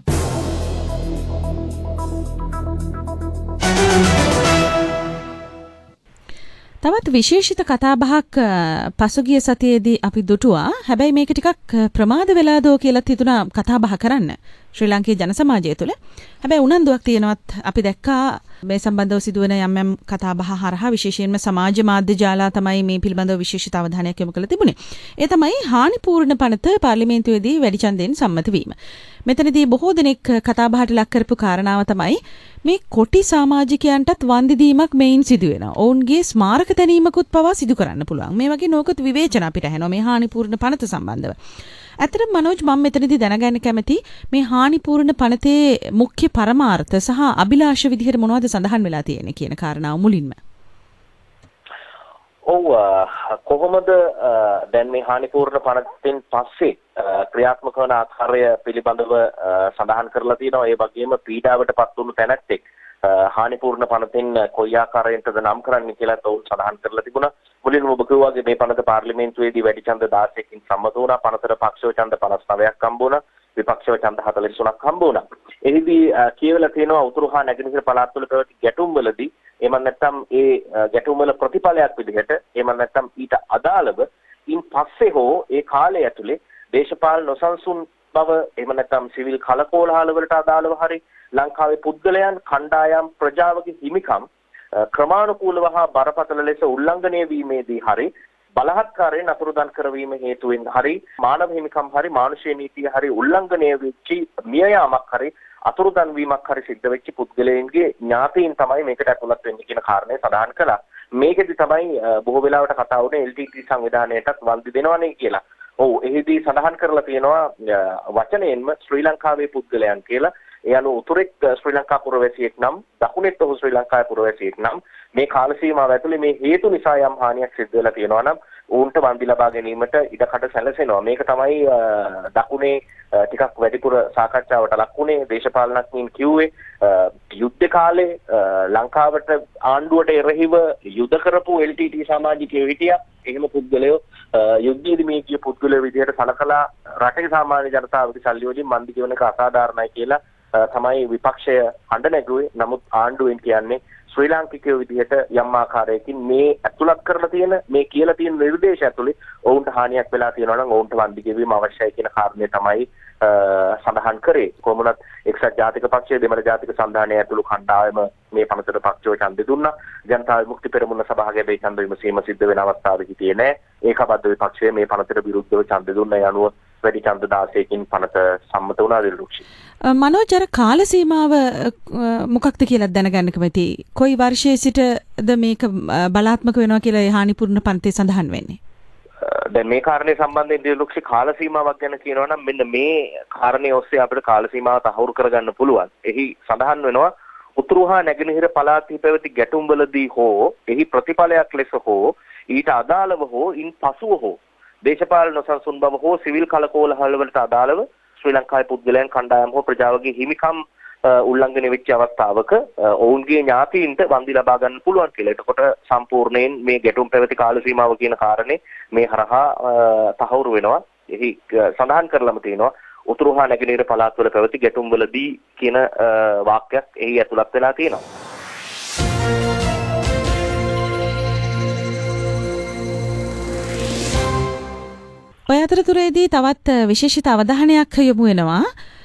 තවත් විශේෂිත කතාබහක් පසුගිය සතියේදී අපි දුටුවා. හැබැයි මේක ටිකක් ප්‍රමාද වෙලාදෝ කියලා හිතුණා කතාබහ කරන්න ශ්‍රී ලාංකේය ජන සමාජය තුළ. හැබැයි උනන්දුවක් තියෙනවත් අපි දැක්කා මේ සම්බන්ධව සිදුවන යම් කතාබහ හරහා විශේෂයෙන්ම සමාජ මාධ්‍ය ජාලා තමයි මේ පිළිබඳව විශේෂිත අවධානයක් යොමු කරලා තිබුණේ. ඒ තමයි හානිපූර්ණ පනත පාර්ලිමේන්තුවේදී වැඩි ඡන්දයෙන් සම්මත වීම. මෙතනදී බොහෝ දෙනෙක් කතාබහට ලක් කරපු කාරණාව තමයි මේ කොටි සමාජිකයන්ටත් වන්දි දීමක් මෙයින් සිදු වෙනවා. ඔවුන්ගේ ස්මාරක තැනීමකුත් පවා සිදු කරන්න පුළුවන්. මේ වගේ නෝකත් විවේචන අපිට ඇහෙනවා මේ හානිපූර්ණ පනත සම්බන්ධව. ඇත්තටම මනෝජ් මම මෙතනදී දැනගන්න කැමති මේ හානිපූර්ණ පනතේ මුඛ්‍ය පරමාර්ථ සහ අභිලාෂ විදිහට මොනවද සඳහන් වෙලා තියෙන්නේ කියන කාරණාව මුලින්ම. ඔව් කොහොමද දැන් මේ හානිපූර්ණ පනතින් පස්සේ ක්‍රියාත්මක වන ආකාරය පිළිබඳව සඳහන් කරලා තියෙනවා. ඒ වගේම පීඩාවටපත් වුණු තැනැත්තෙක් හානිපූර්ණ පනතින් කොයි ආකාරයෙන්ද නම් කරන්න කියලා ඔවුන් සඳහන් කරලා තිබුණා. මුලින්ම ඔබ කිව්වාගේ මේ පනත පාර්ලිමේන්තුවේදී වැඩි ඡන්ද 16කින් සම්මත වුණා. පනතට පක්ෂව ඡන්ද 59ක් හම්බ වුණා. විපක්ෂව ඡන්ද 43ක් හම්බ වුණා. එහිදී කියවලා තියෙනවා උතුරු හා නැගෙනහිර පළාත්වල පැවති ගැටුම්වලදී එහෙම නැත්නම් ඒ ගැටුම්වල ප්‍රතිඵලයක් විදිහට එහෙම නැත්නම් ඊට අදාළව ඉන් පස්සේ හෝ ඒ කාලය ඇතුලේ දේශපාලන නොසන්සුන් බව එහෙම නැත්නම් සිවිල් කලකෝලහල වලට අදාළව හරි ලංකාවේ පුද්ගලයන් කණ්ඩායම් ප්‍රජාවගේ හිමිකම් ක්‍රමානුකූලව හා බරපතල ලෙස උල්ලංඝනය වීමේදී හරි බලහත්කාරයෙන් අතුරුදන් කරවීම හේතුවෙන් හරි මානව හිමිකම් හරි මානුෂීය නීතිය හරි උල්ලංඝනය වෙච්චි මිය යාමක් හරි අතුරුදන් වීමක් හරි සිද්ධ වෙච්ච පුද්ගලයන්ගේ ඥාතීන් තමයි මේකට ඇතුළත් වෙන්නේ කියන කාරණය සඳහන් කළා. මේකෙදි තමයි බොහෝ වෙලාවට කතා වුණේ LTT සංවිධානයටත් වන්දි දෙනවනේ කියලා. ඔව් එහිදී සඳහන් කරලා තියෙනවා වචනයෙන්ම ශ්‍රී ලංකාවේ පුද්ගලයන් කියලා. ඒ අනුව උතුරෙක් ශ්‍රී ලංකා පුරවැසියෙක් නම් දකුණෙත් ඔහු ශ්‍රී ලංකාවේ පුරවැසියෙක් නම් මේ කාල සීමාව ඇතුලේ මේ හේතු නිසා යම් හානියක් සිද්ධ වෙලා තියෙනවා නම් ඔවුන්ට වන්දි ලබා ගැනීමට ඉඩකඩ සැලසෙනවා. මේක තමයි දකුණේ ටිකක් වැඩිපුර සාකච්ඡාවට ලක් වුණේ. දේශපාලනඥයින් කිව්වේ යුද්ධ කාලේ ලංකාවට ආණ්ඩුවට එරෙහිව යුද කරපු LTT සමාජිකයෝ හිටියා. එහෙම පුද්ගලයෝ යුද්ධයේදී මේ කිය පුද්ගලයෝ විදිහට සලකලා රටේ සාමාන්‍ය ජනතාවගේ සල්ලි වලින් මන්දි කියවන එක අසාධාරණයි කියලා තමයි විපක්ෂය හඬ නැගුවේ. නමුත් ආණ්ඩුවෙන් කියන්නේ ශ්‍රී ලාංකිකයෝ විදිහට යම් ආකාරයකින් මේ ඇතුළත් කරලා තියෙන මේ කියලා තියෙන නිර්දේශ ඇතුලේ ඔවුන්ට හානියක් වෙලා තියෙනවා නම් ඔවුන්ට වන්දි ගෙවීම අවශ්‍යයි කියන කාරණේ තමයි සඳහන් කරේ. කොහොමවත් එක්සත් ජාතික පක්ෂයේ දෙමළ ජාතික සන්ධානය ඇතුළු කණ්ඩායම මේ පනතට පක්ෂව ඡන්දෙ දුන්නා. ජනතා විමුක්ති පෙරමුණ සභාවේ මේ ඡන්ද විමසීම සිද්ධ වෙන අවස්ථාවක හිටියේ නෑ. ඒකබද්ධ විපක්ෂයේ මේ පනතට විරුද්ධව ඡන්දෙ දුන්නා. ඒ අනුව වැඩි ඡන්ද 16කින් පනත සම්මත වුණා දිලුක්ෂි. මනෝජ් අර කාල සීමාව මොකක්ද කියලා දැනගන්න කැමතියි. කොයි වර්ෂයේ සිටද මේක බලාත්මක වෙනවා කියලා හානිපූර්ණ පනතේ සඳහන් වෙන්නේ? දැන් මේ කාරණේ සම්බන්ධයෙන් දිලුක්ෂි කාල සීමාවක් ගැන කියනවා නම් මෙන්න මේ කාරණේ ඔස්සේ අපිට කාල සීමාව තහවුරු කරගන්න පුළුවන්. එහි සඳහන් වෙනවා උතුරු හා නැගෙනහිර පළාත්හි පැවති ගැටුම්වලදී හෝ එහි ප්‍රතිඵලයක් ලෙස හෝ ඊට අදාළව හෝ ඉන් පසුව හෝ දේශපාලන නොසන්සුන් බව හෝ සිවිල් කලකෝලහල වලට අදාළව ශ්‍රී ලංකාවේ පුද්ගලයන් කණ්ඩායම් හෝ ප්‍රජාවගේ හිමිකම් උල්ලංඝනය වෙච්ච අවස්ථාවක ඔවුන්ගේ ඥාතීන්ට වන්දි ලබා ගන්න පුළුවන් කියලා. එතකොට සම්පූර්ණයෙන් මේ ගැටුම් පැවති කාල සීමාව කියන කාරණේ මේ හරහා තහවුරු වෙනවා. එහි සඳහන් කරලම තියෙනවා උතුරු හා නැගෙනහිර පළාත්වල පැවති ගැටුම්වලදී කියන වාක්‍යයක් එහි ඇතුළත් වෙලා තියෙනවා. ඔය අතරතුරේදී තවත් විශේෂිත අවධානයක් යොමු වෙනවා.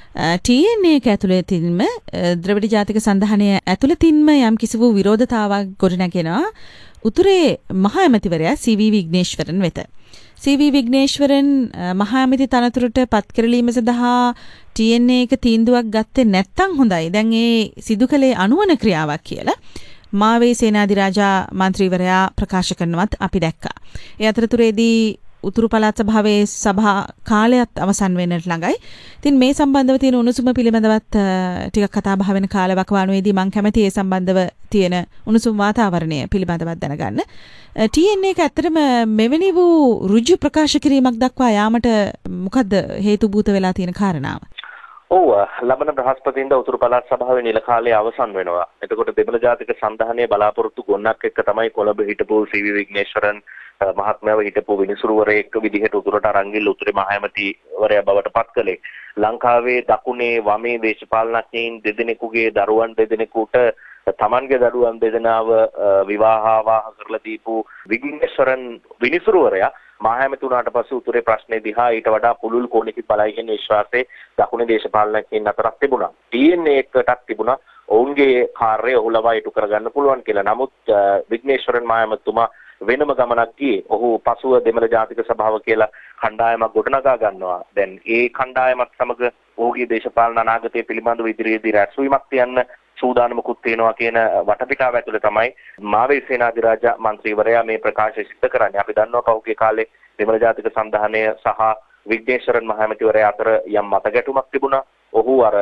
TNA එක ඇතුළතින්ම ද්‍රවිඩ ජාතික සන්ධානය ඇතුළතින්ම යම් කිසි වූ විරෝධතාවක් ගොඩනැගෙනවා උතුරේ මහා ඇමතිවරයා CV විග්නේශ්වරන් වෙත. CV විග්නේශ්වරන් මහා ඇමති තනතුරට පත් කරලීම සඳහා TNA එක තීන්දුවක් ගත්තේ නැත්තම් හොඳයි. දැන් ඒ සිදු කළේ අනුවන ක්‍රියාවක් කියලා මාවේ සේනාධිරාජා මන්ත්‍රීවරයා ප්‍රකාශ කරනවත් අපි දැක්කා. ඒ අතරතුරේදී උතුරු පළාත් සභාවේ සභා කාලයත් අවසන් වෙන්නට ළඟයි. ඉතින් මේ සම්බන්ධව තියෙන උණුසුම පිළිබඳවත් ටිකක් කතා බහ වෙන කාලවකවානුවේදී මම කැමතියි ඒ සම්බන්ධව තියෙන උණුසුම් වාතාවරණය පිළිබඳවත් දැනගන්න. TNA එක ඇත්තටම මෙවැනි වූ ඍජු ප්‍රකාශ කිරීමක් දක්වා යාමට මොකද්ද හේතුභූත වෙලා තියෙන කාරණාව? ඔව් ලබන බ්‍රහස්පතින්දා උතුරු පළාත් සභාවේ නිල කාලය අවසන් වෙනවා. එතකොට දෙමළ ජාතික සන්ධානයේ බලාපොරොත්තු ගොන්නක් එක්ක තමයි කොළඹ හිටපු CV විග්නේශ්වරන් මහත්මයාව හිටපු විනිසුරුවරයෙක් විදිහට උතුරට අරන් ගිහින් උතුරේ මහ ඇමතිවරයා බවට පත් කළේ. ලංකාවේ දකුණේ වමේ දේශපාලනඥයින් දෙදෙනෙකුගේ දරුවන් දෙදෙනෙකුට තමන්ගේ දරුවන් දෙදෙනාව විවාහාවාහ කරලා දීපු විග්නේශ්වරන් විනිසුරුවරයා මහ ඇමති වුණාට පස්සේ උතුරේ ප්‍රශ්නේ දිහා ඊට වඩා පුළුල් කෝණකින් බලයි කියන විශ්වාසයේ දකුණේ දේශපාලනඥයින් අතරක් තිබුණා. TNA එකටක් තිබුණා ඔවුන්ගේ කාර්යය ඔහු ලබා ඉටු කරගන්න පුළුවන් කියලා. නමුත් විග්නේශ්වරන් මහ ඇමතුමා වෙනම ගමනක් ගියේ. ඔහු පසුව දෙමළ ජාතික සභාව කියලා කණ්ඩායමක් ගොඩනගා ගන්නවා. දැන් ඒ කණ්ඩායමත් සමග ඔහුගේ දේශපාලන අනාගතය පිළිබඳව ඉදිරියේදී රැස්වීමක් තියන්න සූදානමකුත් තියෙනවා කියන වටපිටාව ඇතුළේ තමයි මාවේ සේනාධිරාජා මන්ත්‍රීවරයා මේ ප්‍රකාශය සිදු කරන්නේ. අපි දන්නවා පහුගිය කාලේ දෙමළ ජාතික සන්ධානය සහ විග්නේශ්වරන් මහ ඇමතිවරයා අතර යම් මතගැටුමක් තිබුණා. ඔහු අර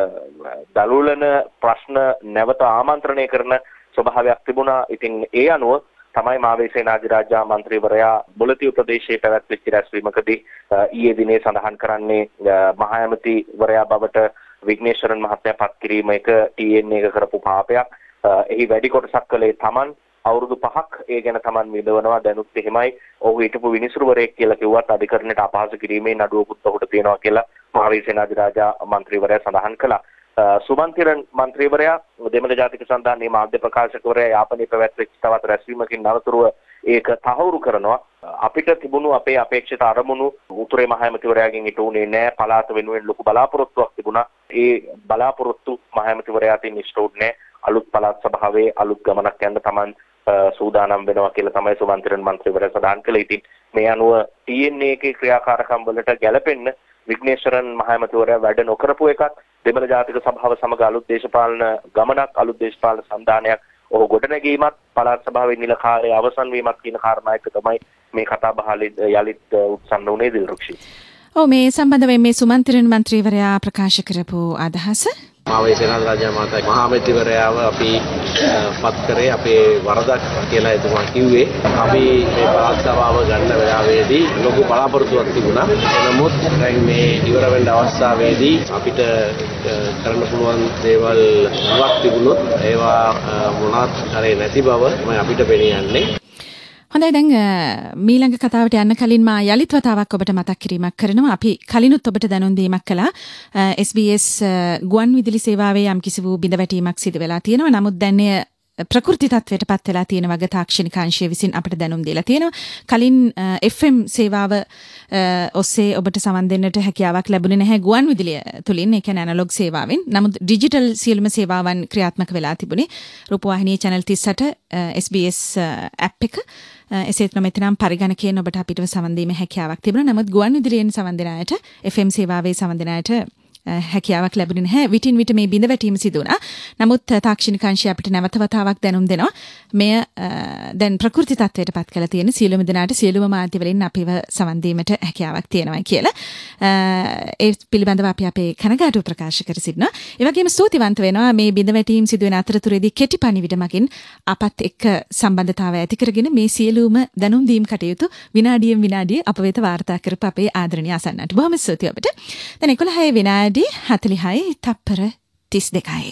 දලුලන ප්‍රශ්න නැවත ආමන්ත්‍රණය කරන ස්වභාවයක් තිබුණා. ඉතින් ඒ අනුව තමයි මාවේ සේනාධිරාජා මන්ත්‍රීවරයා මුලතිව් ප්‍රදේශයේ පැවැත්වෙච්ච රැස්වීමකදී ඊයේ දිනේ සඳහන් කරන්නේ මහ ඇමතිවරයා බවට විග්නේශ්වරන් මහත්මයා පත් කිරීම එක TNA එක කරපු පාපයක්. එහි වැඩි කොටසක් කළේ තමන් අවුරුදු 5ක් ඒ ගැන තමන් විඳවනවා. දැනුත් එහෙමයි. ඔහු හිටපු විනිසුරුවරයෙක් කියලා කිව්වත් අධිකරණයට අපහාස කිරීමේ නඩුවකුත් ඔහුට තියෙනවා කියලා මහාවීර සේනාධිරාජා මන්ත්‍රීවරයා සඳහන් කළා. සුමන්තිරන් මන්ත්‍රීවරයා දෙමළ ජාතික සන්ධානයේ මාධ්‍ය ප්‍රකාශකවරයා යාපනයේ පැවැත්වෙච්ච තවත් රැස්වීමකින් අනතුරුව ඒක තහවුරු කරනවා. අපිට තිබුණු අපේ අපේක්ෂිත අරමුණු උතුරේ මහ ඇමතිවරයාගෙන් ඊට උනේ නැහැ. පළාත වෙනුවෙන් ලොකු බලාපොරොත්තුවක් තිබුණා. ඒ බලාපොරොත්තු මහ ඇමතිවරයාටින් ඉෂ්ට වුණේ අලුත් පළාත් සභාවේ අලුත් ගමනක් යන්න තමන් සූදානම් වෙනවා කියලා තමයි සුමන්තිරන් මන්ත්‍රීවරයා සඳහන් කළේ. ඉතින් මේ අනුව TNA එකේ ක්‍රියාකාරකම් වලට ගැළපෙන්න විග්නේශ්වරන් මහ ඇමතිවරයා වැඩ නොකරපු එකක්. දෙමළ ජාතික සභාව සමග අලුත් දේශපාලන ගමනක් අලුත් දේශපාලන සම්දානයක් ඔහු ගොඩනැගීමත් පළාත් සභාවේ නිල කාර්යය අවසන් වීමත් කියන කාරණා එක තමයි මේ කතා බහ යලිත් උත්සන්න වුණේ දිල්රුක්ෂි. මේ සම්බන්ධයෙන් මේ සුමන්තිරන් මන්ත්‍රීවරයා ප්‍රකාශ කරපු අදහස මාවේ සේනාධිරාජා මහ ඇමතිවරයාව අපි පත් කරේ අපේ වරදක් කියලා එතුමා කිව්වේ. අපි මේ පළාත් සභාව ගන්න වෙලාවේදී ලොකු බලාපොරොත්තුවක් තිබුණා. නමුත් දැන් මේ ඉවර වෙන්න අවස්ථාවේදී අපිට කරන්න පුළුවන් දේවල් මොනවක් තිබුණොත් ඒවා මොනවත් කරේ නැති බව තමයි අපිට පෙනෙන්නේ. හොඳයි දැන් මීළඟ කතාවට යන්න කලින් මා යලිත් වතාවක් ඔබට මතක් කිරීමක් කරනවා. අපි කලිනුත් ඔබට දැනුම් දීමක් කළා. SBS ගුවන් විදුලි සේවාවේ යම්කිසි වූ බිඳවැටීමක් සිදු වෙලා තියෙනවා. නමුත් දැන් එය ප්‍රකෘති තත්වයට පත් වෙලා තියෙන වගේ තාක්ෂණික අංශය විසින් අපිට දැනුම් දීලා තියෙනවා. කලින් FM සේවාව ඔස්සේ ඔබට සමන් දෙන්නට හැකියාවක් ලැබුණේ නැහැ ගුවන් විදුලිය තුලින්, ඒ කියන්නේ ඇනලොග් සේවාවෙන්. නමුත් ඩිජිටල් සියලුම සේවාවන් ක්‍රියාත්මක වෙලා තිබුණේ. රූපවාහිනියේ channel 38 SBS app එක එසේත් නොමැතිනම් පරිගණකයෙන් ඔබට අපිටව සමන් දීමේ හැකියාවක් තිබුණා. නමුත් ගුවන් විදුලියෙන් සමන් දෙන අයට FM සේවාවේ සමන් දෙන අයට හැකියාවක් ලැබුණේ නැහැ. විටින් විට මේ බිඳ වැටීම සිදු වුණා. නමුත් තාක්ෂණික අංශය අපිට නැවත වතාවක් දැනුම් දෙනවා. මෙය දැන් ප්‍රකෘති තත්වයට පත් කරලා තියෙන සියලුම දෙනාට සියලුම මාධ්‍ය වලින් අපිව සමන් දීමට හැකියාවක් තියෙනවා කියලා. ඒ පිළිබඳව අපි අපේ කනගාටුව ප්‍රකාශ කර සිටිනවා. ඒ වගේම ස්තුතිවන්ත වෙනවා මේ බිඳ වැටීම් සිදු වෙන අතරතුරේදී කෙටි පණිවිඩ මගින් අපත් එක්ක සම්බන්ධතාවය ඇති කරගෙන මේ සියලුම දැනුම් දීම් කටයුතු විනාඩියෙන් විනාඩිය අප වෙත වාර්තා කරපු අපේ ආදරණීය අසන්නට බොහොම ස්තුතියි ඔබට. දැන් 11 විනාඩි 40යි තප්පර 32යි.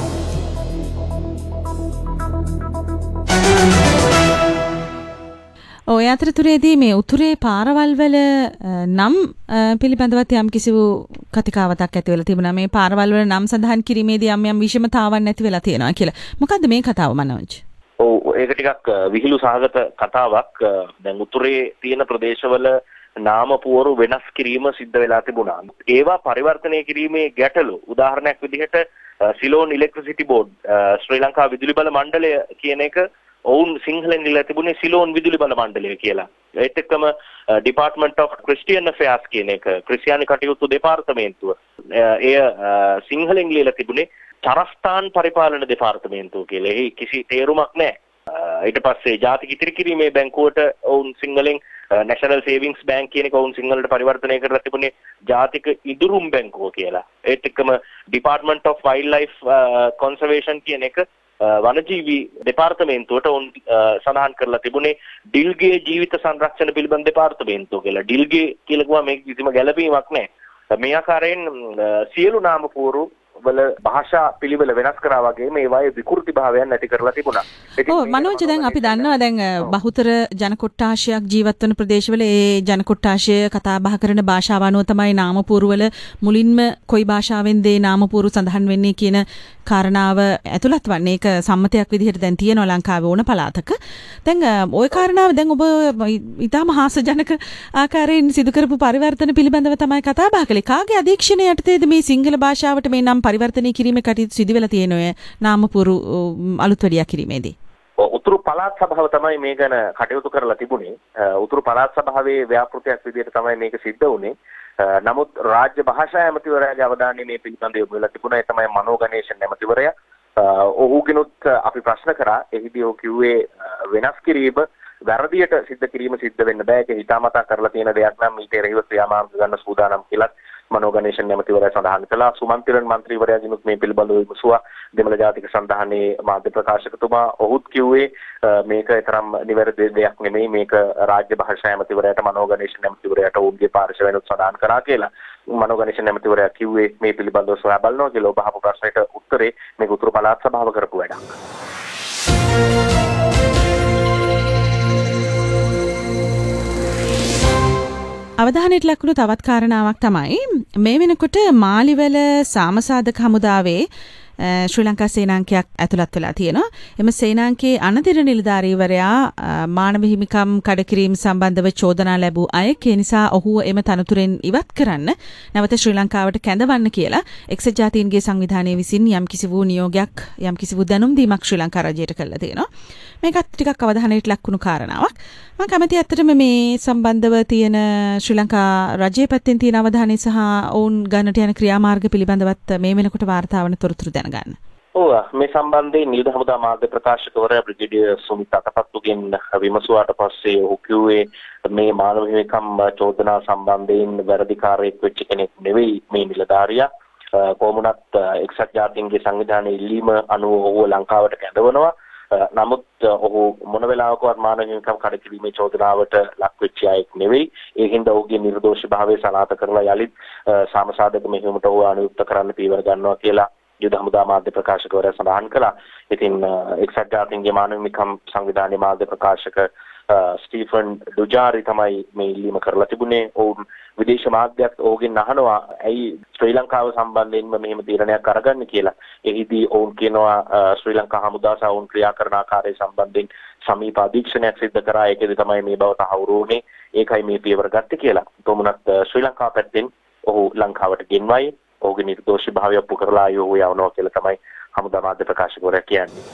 ඔය අතරතුරේදී මේ උතුරේ පාරවල් වල නම් පිළිබඳවත් යම් කිසි වූ කතිකාවතක් ඇති වෙලා තිබුණා. මේ පාරවල් වල නම් සඳහන් කිරීමේදී යම් විෂමතාවක් නැති වෙලා තියෙනවා කියලා. මොකද්ද මේ කතාව මනෝජ්? ඔව් ඒක ටිකක් විහිළු සහගත කතාවක්. දැන් උතුරේ තියෙන ප්‍රදේශවල නාම පුවරු වෙනස් කිරීම සිද්ධ වෙලා තිබුණා. ඒවා පරිවර්තනය කිරීමේ ගැටලු උදාහරණයක් විදිහට Ceylon electricity board Sri Lanka විදුලි බල මණ්ඩලය කියන එක ඔවුන් සිංහලෙන් ඉල්ලා තිබුණේ සිලෝන් විදුලි බල මණ්ඩලය කියලා. ඒත් එක්කම ඩිපාර්ට්මන්ට් ඔෆ් ක්‍රිස්ටියන් අෆෙයාර්ස් කියන එක ක්‍රිස්තියානි කටයුතු දෙපාර්තමේන්තුව එය සිංහලෙන් ලියලා තිබුණේ චරස්ථාන් පරිපාලන දෙපාර්තමේන්තුව කියලා. එහි කිසි තේරුමක් නැහැ. ඊට පස්සේ ජාතික ඉතිරි කිරීමේ බැංකුවට ඔවුන් සිංහලෙන් නැෂනල් සේවිංස් බැංක් කියන එක ඔවුන් සිංහලට පරිවර්තනය කරලා තිබුණේ ජාතික ඉදුරුම් බැංකුව කියලා. ඒත් එක්කම department of wildlife conservation කියන එක වනජීවි දෙපාර්තමේන්තුවට ඔවුන් සඳහන් කරලා තිබුණේ ඩිල්ගේ ජීවිත සංරක්ෂණ පිළිබඳ දෙපාර්තමේන්තුව කියලා. ඩිල්ගේ කියලා කිව්වා මේක කිසිම ගැළපීමක් නැහැ. මේ ආකාරයෙන් සියලු නාම පුවරු වල භාෂා පිළිවෙල වෙනස් කරා වගේ මේවායේ විකෘති භාවයන් නැති කරලා තිබුණා. ඔව් මනෝජ් දැන් අපි දන්නවා දැන් බහුතර ජන කොට්ටාශයක් ජීවත් වන ප්‍රදේශවල ඒ ජන කොට්ටාශය කතා බහ කරන භාෂාව අනුව තමයි නාමපුවරු වල මුලින්ම කොයි භාෂාවෙන්ද ඒ නාමපුවරු සඳහන් වෙන්නේ කියන කාරණාව ඇතුළත් වන්නේ. ඒක සම්මතයක් විදිහට දැන් තියෙනවා ලංකාවේ ඕන පළාතක. දැන් ওই කාරණාව දැන් ඔබ ඊටම හාස්‍යජනක ආකාරයෙන් සිදු කරපු පරිවර්තන පිළිබඳව තමයි කතා බහ කළේ. කාගේ අධීක්ෂණය යටතේද මේ සිංහල භාෂාවට මේ නම් පරිවර්තනය කිරීමේ කටයුතු සිදු වෙලා තියෙන ඔය නාමපුවරු අලුත් වැඩියා කිරීමේදී? උතුරු පළාත් සභාව තමයි මේ ගැන කටයුතු කරලා තිබුණේ. උතුරු පළාත් සභාවේ ව්‍යාපෘතියක් විදිහට තමයි මේක සිද්ධ වුණේ. නමුත් රාජ්‍ය භාෂා ඇමතිවරයාගේ අවධානය මේ පිළිබඳව යොමු වෙලා තිබුණා. ඒ තමයි මනෝ ගණේෂන් ඇමතිවරයා. ඔහුගෙනුත් අපි ප්‍රශ්න කරා. එහිදී ඔහු කිව්වේ වෙනස් කිරීම වැරදියට සිද්ධ කිරීම සිද්ධ වෙන්න බෑ. ඒක හිතාමතා කරලා තියෙන දෙයක් නම් ඊට එරෙහිව ක්‍රියාමාර්ග ගන්න සූදානම් කියලා මනෝ ගණේෂන් නැමැතිවරයා සඳහන් කළා. සුමන්තිරන් මන්ත්‍රීවරයාගෙනුත් මේ පිළිබඳව විමසුවා. දෙමළ ජාතික සංධානයේ මාධ්‍ය ප්‍රකාශකතුමා ඔහුත් කිව්වේ මේක තරම් නිවැරදි දෙයක් නෙමෙයි, මේක රාජ්‍ය භාෂා ඇමතිවරයාට මනෝ ගණේෂන් නැමැතිවරයාට ඔවුන්ගේ පාර්ශවයෙන්ුත් සඳහන් කරා කියලා. මනෝ ගණේෂන් නැමැතිවරයා කිව්වේ මේ පිළිබඳව සොයා බලනවා කියලා. ඔබ අහපු ප්‍රශ්නෙට උත්තරේ මේක උතුරු පළාත් සභාව කරපු වැඩක්. අවධානයට ලක්වුණු තවත් කාරණාවක් තමයි මේ වෙනකොට මාලිවල සාමසාධක හමුදාවේ ශ්‍රී ලංකා සේනාංකයක් ඇතුළත් වෙලා තියෙනවා. එම සේනාංකයේ අනදිර නිලධාරීවරයා මානව හිමිකම් කඩකිරීම සම්බන්ධව චෝදනා ලැබූ අයෙක්. ඒ නිසා ඔහුව එම තනතුරෙන් ඉවත් කරන්න නැවත ශ්‍රී ලංකාවට කැඳවන්න කියලා එක්සත් ජාතීන්ගේ සංවිධානය විසින් යම්කිසි වූ නියෝගයක් යම්කිසි වූ දැනුම් දීමක් ශ්‍රී ලංකා රජයට කළා තියෙනවා. මේකත් ටිකක් අවධානයට ලක්වුණු කාරණාවක්. මම කැමති ඇත්තටම මේ සම්බන්ධව තියෙන ශ්‍රී ලංකා රජයේ පැත්තෙන් තියෙන අවධානය සහ ඔවුන් ගන්නට යන ක්‍රියාමාර්ග පිළිබඳවත් මේ වෙනකොට වාර්තා වන තොරතුරු දැනගන්න. ඔව් මේ සම්බන්ධයෙන් නියුද හමුදා මාධ්‍ය ප්‍රකාශකවරයා බ්‍රිගේඩියර් සුමිත් අතපත්තුගෙන් විමසුවාට පස්සේ ඔහු කිව්වේ මේ මානව හිමිකම් චෝදනා සම්බන්ධයෙන් වැරදිකාරයෙක් වෙච්ච කෙනෙක් නෙවෙයි මේ නිලධාරියා. කොමුණත් එක්සත් ජාතීන්ගේ සංවිධානයේ ඉල්ලීම අනුව ඔහුව ලංකාවට කැඳවනවා. නමුත් ඔහු මොන වෙලාවකවත් මානව හිමිකම් කඩකිරීමේ චෝදනාවට ලක් වෙච්ච අයෙක් නෙවෙයි. ඒ හින්දා ඔහුගේ නිර්දෝෂීභාවය සනාථ කරලා යලිත් සාමසාධක මෙහෙයුමට ඔහු අනුයුක්ත කරන්න පියවර ගන්නවා කියලා යුද හමුදා මාධ්‍ය ප්‍රකාශකවරයා සඳහන් කළා. ඉතින් එක්සත් ජාතීන්ගේ මානව හිමිකම් සංවිධානයේ මාධ්‍ය ප්‍රකාශක ස්ටීෆන් ඩුජාරි තමයි මේ ඉල්ලීම කරලා තිබුණේ. ඔවුන් විදේශ මාධ්‍යයක් ඔහුගෙන් අහනවා ඇයි ශ්‍රී ලංකාව සම්බන්ධයෙන්ම මෙහෙම තීරණයක් අරගන්නේ කියලා. එහිදී ඔවුන් කියනවා ශ්‍රී ලංකා හමුදා සහ ඔවුන් ක්‍රියා කරන ආකාරය සම්බන්ධයෙන් සමීප අධීක්ෂණයක් සිදු කරා. ඒකෙදි තමයි මේ බව තහවුරු වුණේ. ඒකයි මේ පියවර ගත්තේ කියලා. කොමුණත් ශ්‍රී ලංකාව පැත්තෙන් ඔහු ලංකාවට ගෙන්වයි. ඔහුගේ නිර්දෝෂීභාවය ඔප්පු කරලා යවුව යවනවා කියලා තමයි හමුදා මාධ්‍ය ප්‍රකාශකවරයා කියන්නේ.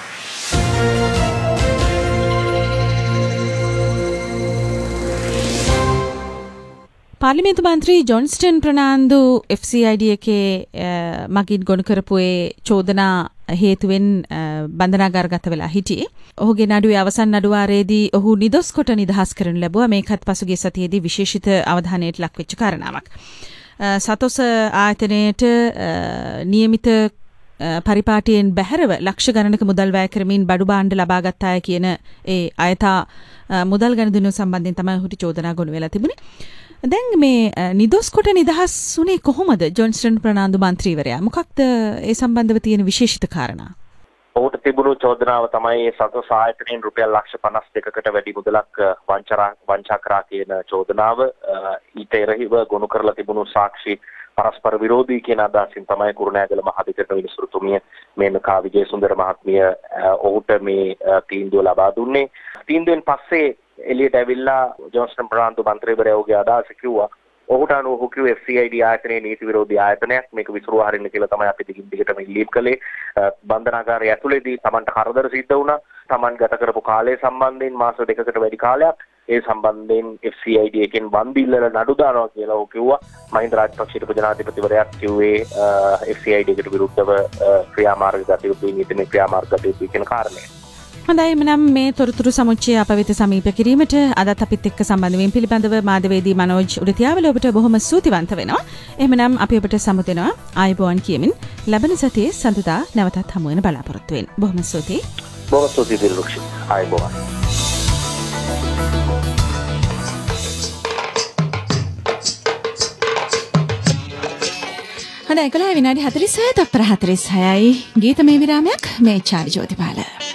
පාර්ලිමේන්තු මන්ත්‍රී ජොන්ස්ටන් ප්‍රනාන්දු FCID එකේ මගින් ගොනු කරපු ඒ චෝදනා හේතුවෙන් බන්ධනාගාරගත වෙලා හිටියේ. ඔහුගේ නඩුවේ අවසන් නඩුවාරයේදී ඔහු නිදොස් කොට නිදහස් කරනු ලැබුවා. මේකත් පසුගිය සතියේදී විශේෂිත අවධානයට ලක් වෙච්ච කාරණාවක්. සතොස ආයතනයේට නියමිත පරිපාටියෙන් බැහැරව ලක්ෂ ගණනක මුදල් වැය කරමින් බඩු භාණ්ඩ ලබාගත් අය කියන ඒ අයතා මුදල් ගනුදෙනු සම්බන්ධයෙන් තමයි ඔහුට චෝදනා ගොනු වෙලා තිබුණේ. දැන් මේ නිදොස් කොට නිදහස් වුණේ කොහොමද ජොන්ස්ටන් ප්‍රනාන්දු මන්ත්‍රීවරයා? මොකක්ද ඒ සම්බන්ධව තියෙන විශේෂිත කාරණා? ඔහුට තිබුණු චෝදනාව තමයි සතොස් ආයතනයෙන් රුපියල් ලක්ෂ 52කට වැඩි මුදලක් වංචා කරා කියන චෝදනාව. ඊට එරෙහිව ගොනු කරලා තිබුණු සාක්ෂි පරස්පර විරෝධී කියන අදහසින් තමයි කුරුණෑගල මහාධිකරණ විනිසුරුතුමිය මේනකා විජේසුන්දර මහත්මිය ඔහුට මේ තීන්දුව ලබා දුන්නේ. තීන්දුවෙන් පස්සේ එළියට ඇවිල්ලා ජොන්ස්ටන් ප්‍රනාන්දු මන්ත්‍රීවරයාගේ අදහස කිව්වා. ඔහුට අනුව ඔහු කිව්වේ FCID ආයතනයේ නීති විරෝධී ආයතනයක්. මේක විසිරුවා හරින්න කියලා තමයි අපි දිගින් දිගටම ඉල්ලීම් කළේ. බන්ධනාගාරය ඇතුළේදී Tamanට කරදර සිද්ධ වුණා. Taman ගත කරපු කාලය සම්බන්ධයෙන් මාස 2කට වැඩි කාලයක් ඒ සම්බන්ධයෙන් FCID එකෙන් වන්දි ඉල්ලලා නඩු දානවා කියලා ඔහු කිව්වා. මහින්ද රාජපක්ෂ ජනාධිපතිවරයා කිව්වේ FCID එකට විරුද්ධව ක්‍රියාමාර්ග ගත යුතුයි, නීතිමය ක්‍රියාමාර්ග ගත යුතුයි කියන කාරණය. හොඳයි, එමනම් මේ තොරතුරු සමුච්චය අප වෙත සමීප කිරීමට අදත් අපිත් එක්ක සම්බන්ධ වීම පිළිබඳව මාධ්‍යවේදී මනෝජ් උඩතියාවල ඔබට බොහොම ස්තුතිවන්ත වෙනවා. එහෙමනම් අපි ඔබට සමු දෙනවා ආයුබෝවන් කියමින් ලබන සතියේ සඳුදා නැවතත් හමු වෙන බලාපොරොත්තු වෙන්න. බොහොම ස්තුතියි. බොහොම ස්තුතියි දිල්රුක්ෂි. ආයුබෝවන්. හොඳයි, 11 විනාඩි 46 තප්පර 46යි ගීතමය විරාමයක් මේ චාරි ජෝතිපාල.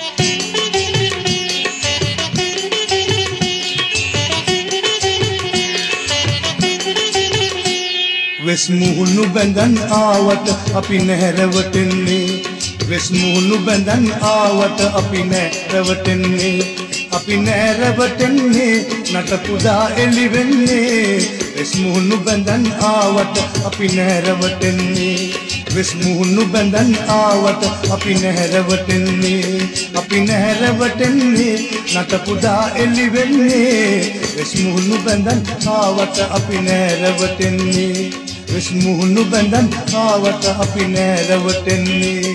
වෙස් මුහුණු බැඳන් ආවට අපි නැහැරවටෙන්නේ. වෙස් මුහුණු බැඳන් ආවට අපි නැහැරවටෙන්නේ. අපි නැහැරවටෙන්නේ නටපුදා එළි වෙන්නේ. වෙස් මුහුණු බැඳන් ආවට අපි නැහැරවටෙන්නේ. වෙස් මුහුණු බැඳන් ආවට අපි නැහැරවටෙන්නේ. අපි නැහැරවටෙන්නේ නටපුදා එළි වෙන්නේ. වෙස් මුහුණු බැඳන් ආවට අපි නැහැරවටෙන්නේ. වෙස් මුහුණු බැඳන් ආවට අපි නැහැරවටෙන්නේ.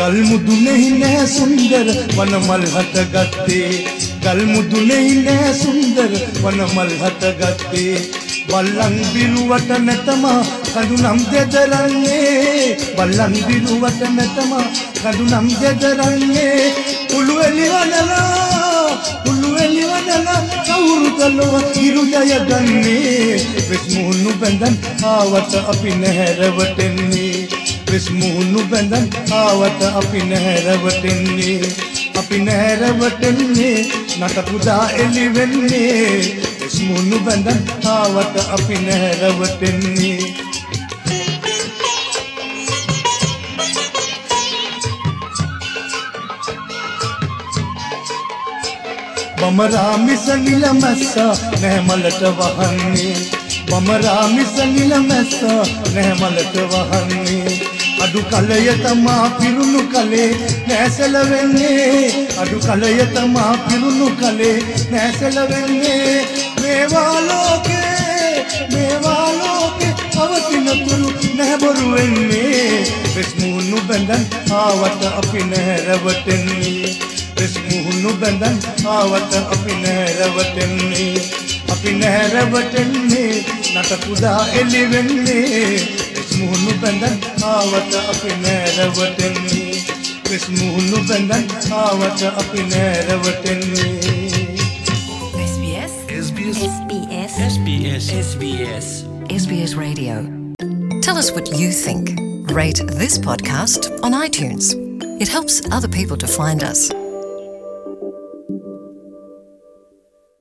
ගල් මුදුනේ නෑ සුන්දර වනමල් හටගත්තේ ගල් මුදුනේ නෑ සුන්දර වනමල් හටගත්තේ බල්ලන් බිරුවට නැතම කඳු නම් දෙදරන්නේ බල්ලන් බිරුවට නැතම කඳු නම් දෙදරන්නේ උළු එලිවනලා කවුරුදලව ඉරුදය ගන්නේ වෙස් මුහුණු බැඳන් ආවට අපි නැහැරවටෙන්නේ වෙස් මුහුණු බැඳන් ආවට අපි නැහැරවටෙන්නේ අපි නැහැරවටෙන්නේ නට පුදා එලි වෙන්නේ වෙස් මුහුණු බැඳන් ආවට අපි නැහැරවටෙන්නේ බමරා මිස නිල මැස්සා නැහැ මලට වහන්නේ බමරා මිස නිල මැස්සා නැහැ මලට වහන්නේ අඩු කලය තමා පිරුණු කලේ නැසල වෙන්නේ අඩු කලය තමා පිරුණු කලේ නැසල වෙන්නේ මේවා ලෝකේ පවතින තුරු නැහැ බොරු වෙන්නේ වෙස් මුහුණු බැඳන් ආවට අපි නැහැරවටෙන්නේ වෙස් මුහුණු බැඳන් ආවට අපි නැහැරවටෙන්නේ නට පුදා එලි වෙන්නේ වෙස් මුහුණු බැඳන් ආවට අපි නැහැරවටෙන්නේ වෙස් මුහුණු බැඳන් ආවට අපි නැහැරවටෙන්නේ SBS Radio. Tell us what you think. Rate this podcast on iTunes. It helps other people to find us.